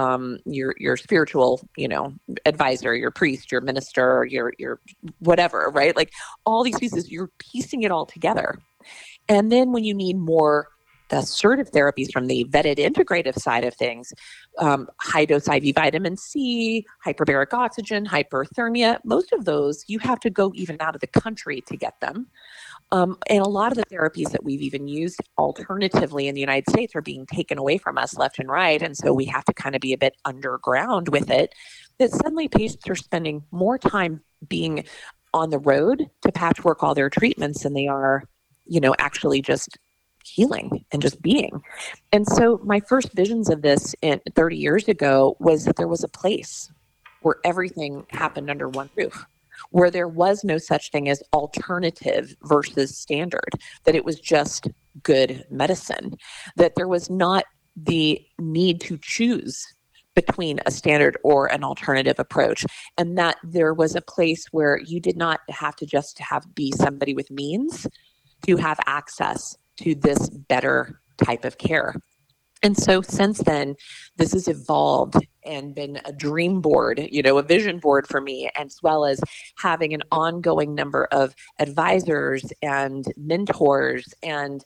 spiritual, advisor, your priest, your minister, your whatever, right? Like, all these pieces, you're piecing it all together. And then when you need more the assertive therapies from the vetted integrative side of things, high dose IV vitamin C, hyperbaric oxygen, hyperthermia, most of those you have to go even out of the country to get them. And a lot of the therapies that we've even used alternatively in the United States are being taken away from us left and right. And so we have to kind of be a bit underground with it, that suddenly patients are spending more time being on the road to patchwork all their treatments than they are, actually just healing and just being. And so my first visions of this 30 years ago was that there was a place where everything happened under one roof, where there was no such thing as alternative versus standard, that it was just good medicine, that there was not the need to choose between a standard or an alternative approach, and that there was a place where you did not have to just be somebody with means to have access to this better type of care. And so since then, this has evolved and been a dream board, a vision board for me, as well as having an ongoing number of advisors and mentors and,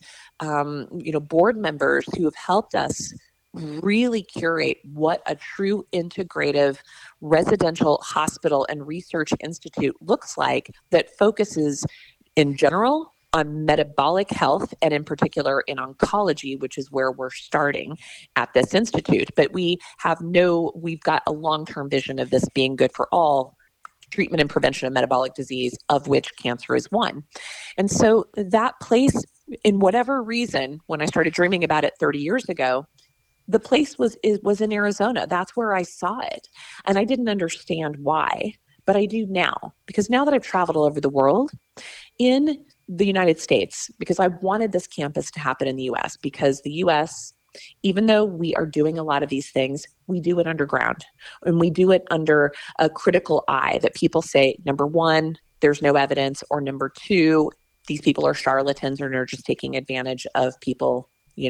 board members who have helped us really curate what a true integrative residential hospital and research institute looks like, that focuses in general on metabolic health, and in particular in oncology, which is where we're starting at this institute. But we've got a long-term vision of this being good for all treatment and prevention of metabolic disease, of which cancer is one. And so that place, in whatever reason, when I started dreaming about it 30 years ago, the place was in Arizona. That's where I saw it. And I didn't understand why, but I do now, because now that I've traveled all over the world, in the United States, because I wanted this campus to happen in the US, because the US, even though we are doing a lot of these things, we do it underground, and we do it under a critical eye that people say, number one, there's no evidence, or number two, these people are charlatans or they're just taking advantage of people's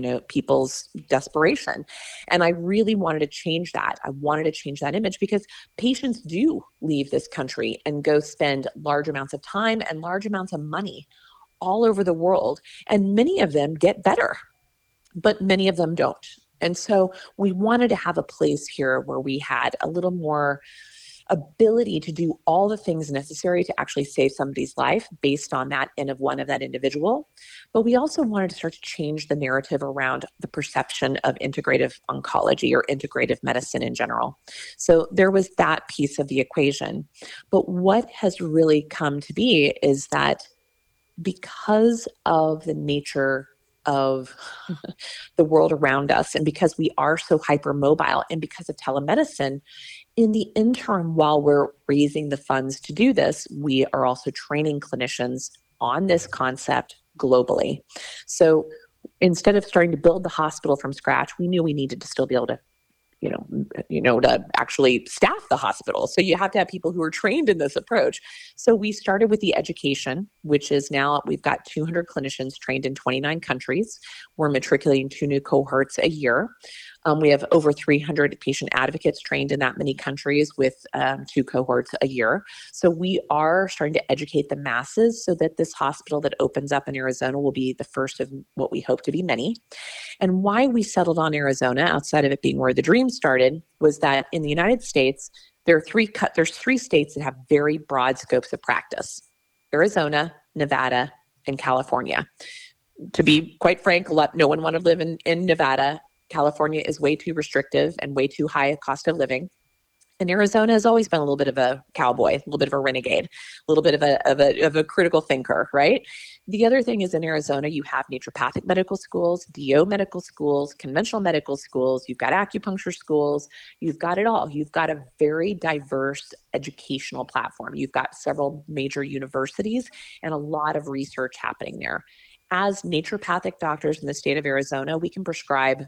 desperation. And I really wanted to change that. I wanted to change that image, because patients do leave this country and go spend large amounts of time and large amounts of money all over the world. And many of them get better, but many of them don't. And so we wanted to have a place here where we had a little more ability to do all the things necessary to actually save somebody's life based on that N of one of that individual. But we also wanted to start to change the narrative around the perception of integrative oncology or integrative medicine in general. So there was that piece of the equation. But what has really come to be is that because of the nature of the world around us, and because we are so hypermobile, and because of telemedicine, in the interim, while we're raising the funds to do this, we are also training clinicians on this concept globally. So instead of starting to build the hospital from scratch, we knew we needed to still be able to to actually staff the hospital. So you have to have people who are trained in this approach. So we started with the education, which is now we've got 200 clinicians trained in 29 countries. We're matriculating 2 new cohorts a year. We have over 300 patient advocates trained in that many countries with 2 cohorts a year. So we are starting to educate the masses so that this hospital that opens up in Arizona will be the first of what we hope to be many. And why we settled on Arizona, outside of it being where the dream started, was that in the United States, there's 3 states that have very broad scopes of practice: Arizona, Nevada, and California. To be quite frank, no one wanted to live in Nevada. California is way too restrictive and way too high a cost of living. And Arizona has always been a little bit of a cowboy, a little bit of a renegade, a little bit of a critical thinker, right? The other thing is in Arizona, you have naturopathic medical schools, DO medical schools, conventional medical schools, you've got acupuncture schools, you've got it all. You've got a very diverse educational platform. You've got several major universities and a lot of research happening there. As naturopathic doctors in the state of Arizona, we can prescribe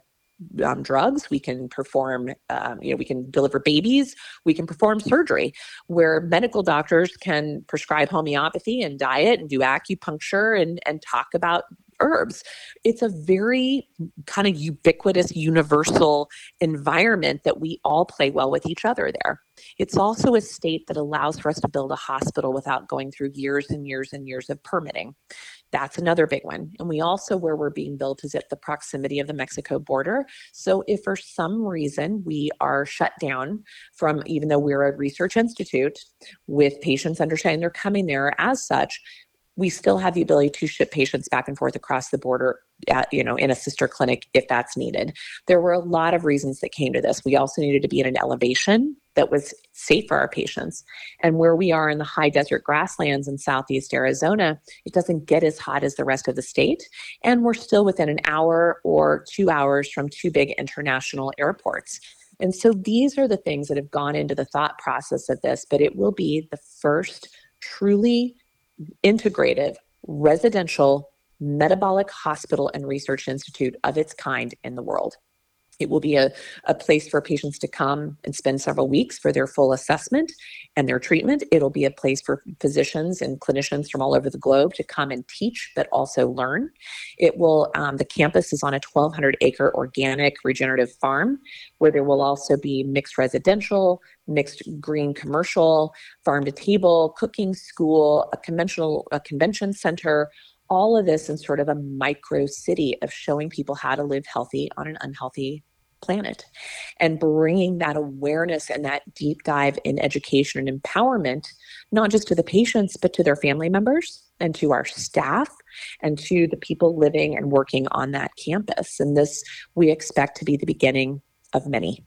drugs, we can perform, we can deliver babies, we can perform surgery, where medical doctors can prescribe homeopathy and diet and do acupuncture and talk about herbs. It's a very kind of ubiquitous, universal environment that we all play well with each other there. It's also a state that allows for us to build a hospital without going through years and years and years of permitting. That's another big one. And we also, where we're being built is at the proximity of the Mexico border. So if for some reason we are shut down from, even though we're a research institute with patients understanding they're coming there as such, we still have the ability to ship patients back and forth across the border in a sister clinic if that's needed. There were a lot of reasons that came to this. We also needed to be at an elevation that was safe for our patients. And where we are in the high desert grasslands in Southeast Arizona, it doesn't get as hot as the rest of the state. And we're still within an hour or 2 hours from two big international airports. And so these are the things that have gone into the thought process of this, but it will be the first truly integrative residential metabolic hospital and research institute of its kind in the world. It will be a place for patients to come and spend several weeks for their full assessment and their treatment. It'll be a place for physicians and clinicians from all over the globe to come and teach, but also learn. It will, the campus is on a 1,200-acre organic regenerative farm where there will also be mixed residential, mixed green commercial, farm to table, cooking school, a convention center, all of this in sort of a micro city of showing people how to live healthy on an unhealthy planet and bringing that awareness and that deep dive in education and empowerment, not just to the patients, but to their family members and to our staff and to the people living and working on that campus. And this we expect to be the beginning of many.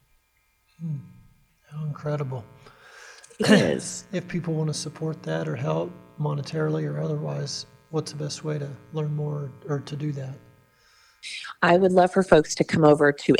How incredible. It is. If people want to support that or help monetarily or otherwise, what's the best way to learn more or to do that? I would love for folks to come over to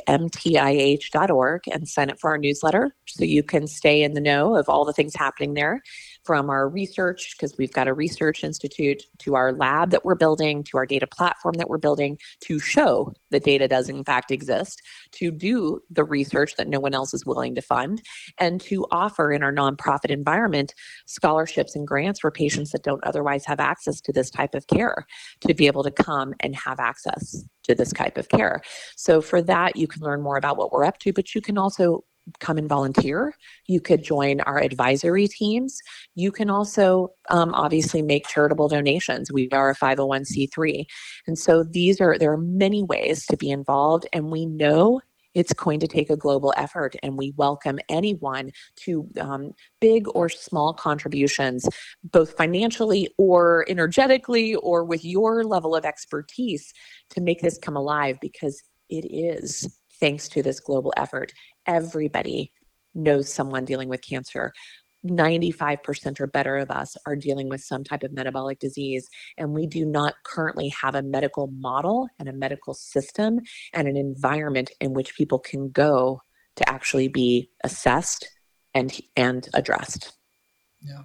mtih.org and sign up for our newsletter so you can stay in the know of all the things happening there, from our research, because we've got a research institute, to our lab that we're building, to our data platform that we're building to show that data does in fact exist, to do the research that no one else is willing to fund, and to offer in our nonprofit environment scholarships and grants for patients that don't otherwise have access to this type of care to be able to come and have access to this type of care. So for that, you can learn more about what we're up to, but you can also come and volunteer. You could join our advisory teams. You can also obviously make charitable donations. We are a 501c3. And so there are many ways to be involved, and we know it's going to take a global effort, and we welcome anyone to big or small contributions, both financially or energetically or with your level of expertise to make this come alive, because it is, thanks to this global effort, everybody knows someone dealing with cancer. 95% or better of us are dealing with some type of metabolic disease, and we do not currently have a medical model and a medical system and an environment in which people can go to actually be assessed and addressed. Yeah.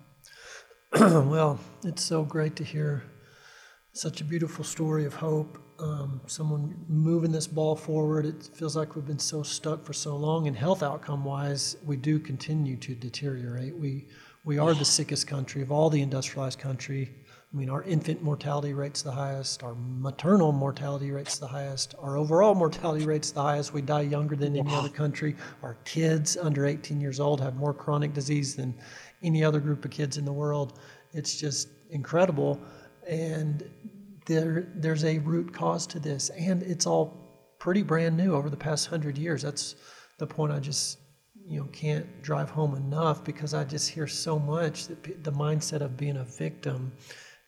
Well, it's so great to hear such a beautiful story of hope. Someone moving this ball forward. It feels like we've been so stuck for so long, and health outcome wise, we do continue to deteriorate. We are the sickest country of all the industrialized country. I mean, our infant mortality rate's the highest, our maternal mortality rate's the highest, our overall mortality rate's the highest. We die younger than any other country. Our kids under 18 years old have more chronic disease than any other group of kids in the world. It's just incredible. And there's a root cause to this, and it's all pretty brand new over the past 100 years. That's the point I just can't drive home enough, because I just hear so much that the mindset of being a victim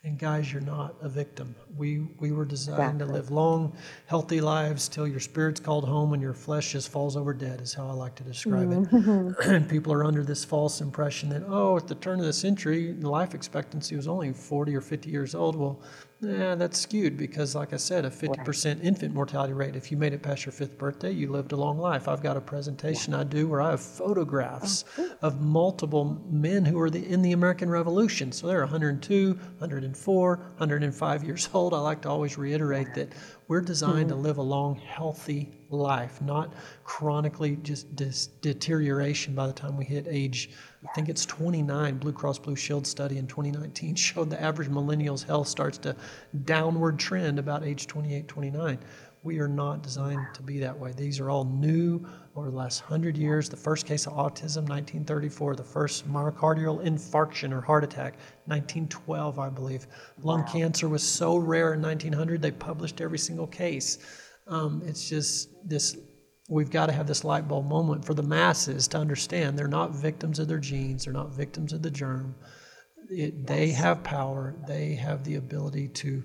And guys, you're not a victim. We were designed to live long, healthy lives till your spirit's called home and your flesh just falls over dead, is how I like to describe it. And people are under this false impression that, at the turn of the century, the life expectancy was only 40 or 50 years old. Well, that's skewed because, like I said, a 50% infant mortality rate. If you made it past your 5th birthday, you lived a long life. I've got a presentation I do where I have photographs of multiple men who were in the American Revolution. So they're 102, 104, 105 years old. I like to always reiterate that we're designed to live a long, healthy life, not chronically just deterioration by the time we hit age, I think it's 29. Blue Cross Blue Shield study in 2019 showed the average millennial's health starts to downward trend about age 28, 29. We are not designed to be that way. These are all new over the last 100 years. The first case of autism, 1934. The first myocardial infarction or heart attack, 1912, I believe. Lung cancer was so rare in 1900, they published every single case. It's just this, we've got to have this light bulb moment for the masses to understand they're not victims of their genes. They're not victims of the germ. They have power. They have the ability to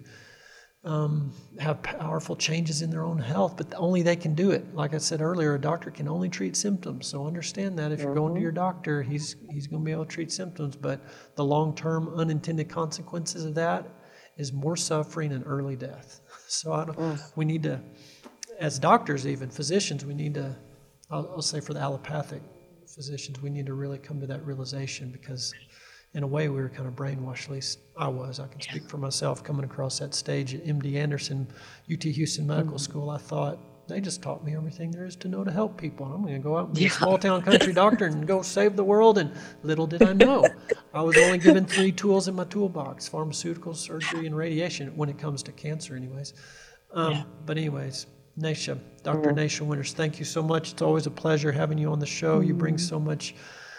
have powerful changes in their own health, but only they can do it. Like I said earlier, a doctor can only treat symptoms. So understand that if you're going to your doctor, he's going to be able to treat symptoms, but the long-term unintended consequences of that is more suffering and early death. So we need to, as doctors, even physicians, we need to, I'll say for the allopathic physicians, we need to really come to that realization because in a way, we were kind of brainwashed, at least I was. I can speak for myself coming across that stage at MD Anderson, UT Houston Medical School. I thought, they just taught me everything there is to know to help people. And I'm going to go out and be a small-town country doctor and go save the world. And little did I know, I was only given 3 tools in my toolbox, pharmaceuticals, surgery, and radiation, when it comes to cancer anyways. But anyways, Naisha, Dr. Naisha Winters, thank you so much. It's always a pleasure having you on the show. You bring so much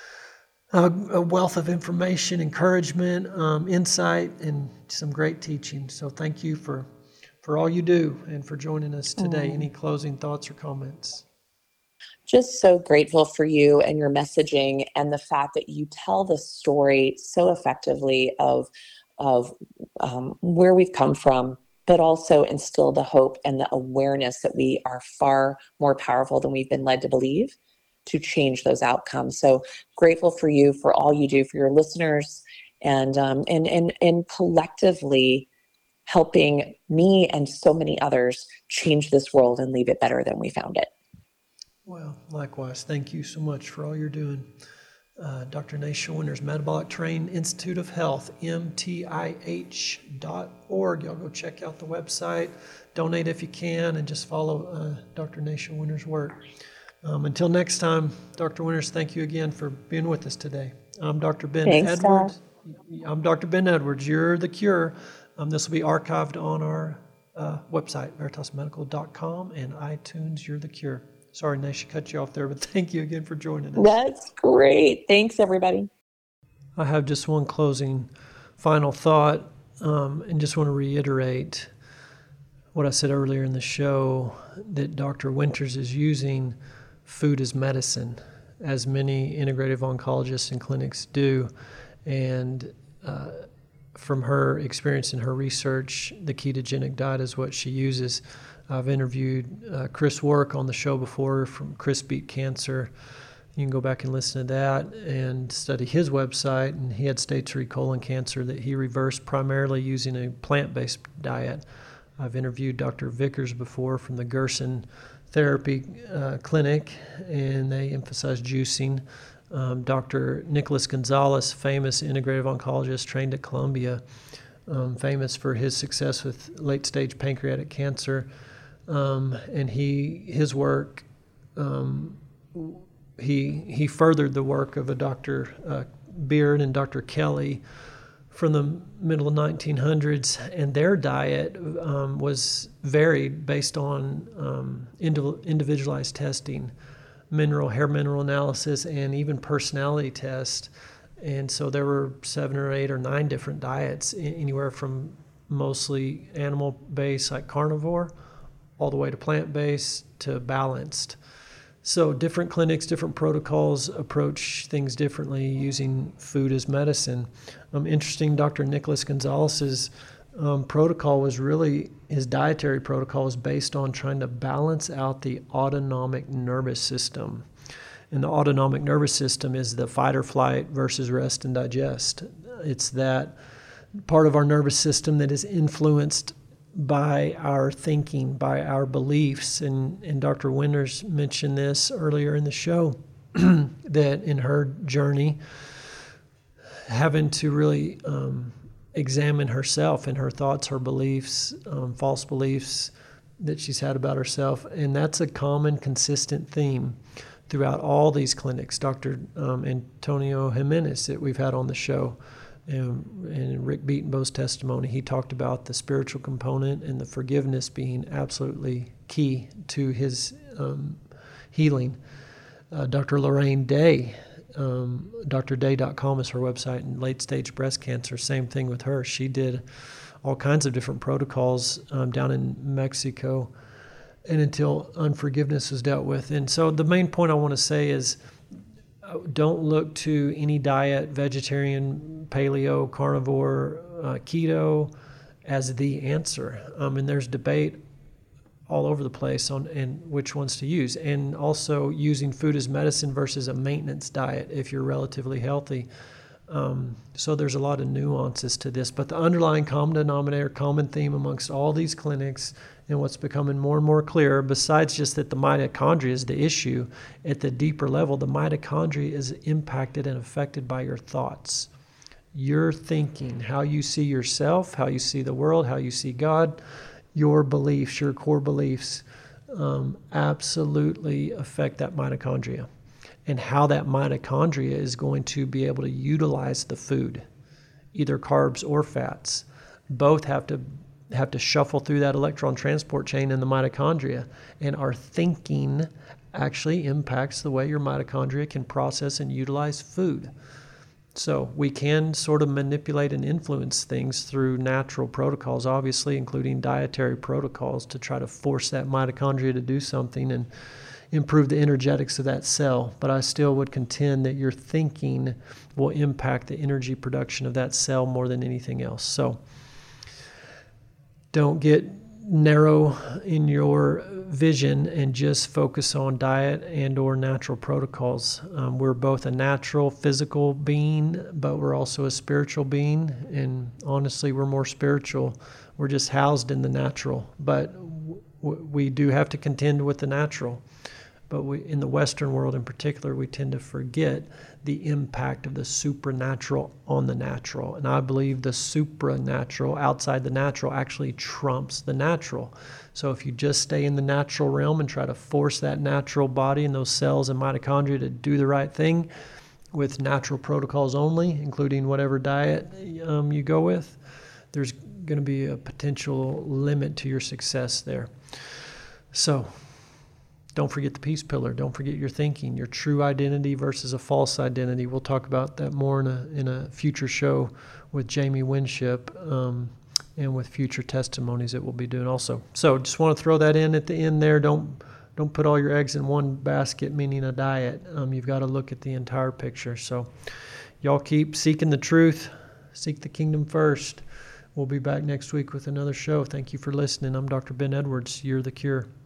a wealth of information, encouragement, insight, and some great teaching. So thank you for all you do and for joining us today. Any closing thoughts or comments? Just so grateful for you and your messaging and the fact that you tell the story so effectively of where we've come from, but also instill the hope and the awareness that we are far more powerful than we've been led to believe to change those outcomes. So grateful for you, for all you do for your listeners, and collectively helping me and so many others change this world and leave it better than we found it. Well, likewise, thank you so much for all you're doing. Dr. Naisha Winters, Metabolic Terrain Institute of Health, mtih.org. Y'all go check out the website, donate if you can, and just follow Dr. Naisha Winters' work. Until next time, Dr. Winters, thank you again for being with us today. I'm Dr. Ben Edwards. I'm Dr. Ben Edwards. You're the Cure. This will be archived on our website, veritasmedical.com, and iTunes. You're the Cure. Sorry, Naisha, cut you off there, but thank you again for joining us. That's great. Thanks, everybody. I have just one closing final thought, and just want to reiterate what I said earlier in the show, that Dr. Winters is using food as medicine, as many integrative oncologists and clinics do. And from her experience and her research, the ketogenic diet is what she uses. I've interviewed Chris Work on the show before from Chris Beat Cancer. You can go back and listen to that and study his website. And he had stage 3 colon cancer that he reversed primarily using a plant-based diet. I've interviewed Dr. Vickers before from the Gerson Therapy Clinic, and they emphasize juicing. Dr. Nicholas Gonzalez, famous integrative oncologist trained at Columbia, famous for his success with late-stage pancreatic cancer. And his work, he furthered the work of a Dr. Beard and Dr. Kelly from the middle of 1900s, and their diet was varied based on individualized testing, hair mineral analysis, and even personality tests. And so there were 7 or 8 or 9 different diets, anywhere from mostly animal-based like carnivore, all the way to plant-based to balanced. So different clinics, different protocols approach things differently using food as medicine. Interesting, Dr. Nicholas Gonzalez's protocol was really, his dietary protocol was based on trying to balance out the autonomic nervous system. And the autonomic nervous system is the fight or flight versus rest and digest. It's that part of our nervous system that is influenced by our thinking, by our beliefs. And Dr. Winters mentioned this earlier in the show, that in her journey, having to really examine herself and her thoughts, her beliefs, false beliefs that she's had about herself. And that's a common, consistent theme throughout all these clinics. Dr. Antonio Jimenez that we've had on the show, and Rick Beatonbow's testimony, he talked about the spiritual component and the forgiveness being absolutely key to his healing. Dr. Lorraine Day, drday.com is her website, and late-stage breast cancer, same thing with her. She did all kinds of different protocols down in Mexico, and until unforgiveness was dealt with. And so the main point I want to say is, don't look to any diet, vegetarian, paleo, carnivore, keto, as the answer. And there's debate all over the place on and which ones to use. And also using food as medicine versus a maintenance diet if you're relatively healthy. So there's a lot of nuances to this. But the underlying common denominator, common theme amongst all these clinics, and what's becoming more and more clear, besides just that the mitochondria is the issue, at the deeper level, the mitochondria is impacted and affected by your thoughts. Your thinking, how you see yourself, how you see the world, how you see God, your beliefs, your core beliefs, absolutely affect that mitochondria. And how that mitochondria is going to be able to utilize the food, either carbs or fats. Both have to shuffle through that electron transport chain in the mitochondria. And our thinking actually impacts the way your mitochondria can process and utilize food. So we can sort of manipulate and influence things through natural protocols, obviously, including dietary protocols, to try to force that mitochondria to do something and improve the energetics of that cell. But I still would contend that your thinking will impact the energy production of that cell more than anything else. So don't get narrow in your vision and just focus on diet and or natural protocols. We're both a natural physical being, but we're also a spiritual being. And honestly, we're more spiritual. We're just housed in the natural. But we do have to contend with the natural. But in the Western world in particular, we tend to forget the impact of the supernatural on the natural. And I believe the supranatural, outside the natural, actually trumps the natural. So if you just stay in the natural realm and try to force that natural body and those cells and mitochondria to do the right thing with natural protocols only, including whatever diet you go with, there's going to be a potential limit to your success there. So don't forget the peace pillar. Don't forget your thinking, your true identity versus a false identity. We'll talk about that more in a future show with Jamie Winship, and with future testimonies that we'll be doing also. So just want to throw that in at the end there. Don't put all your eggs in one basket, meaning a diet. You've got to look at the entire picture. So y'all keep seeking the truth. Seek the kingdom first. We'll be back next week with another show. Thank you for listening. I'm Dr. Ben Edwards. You're the Cure.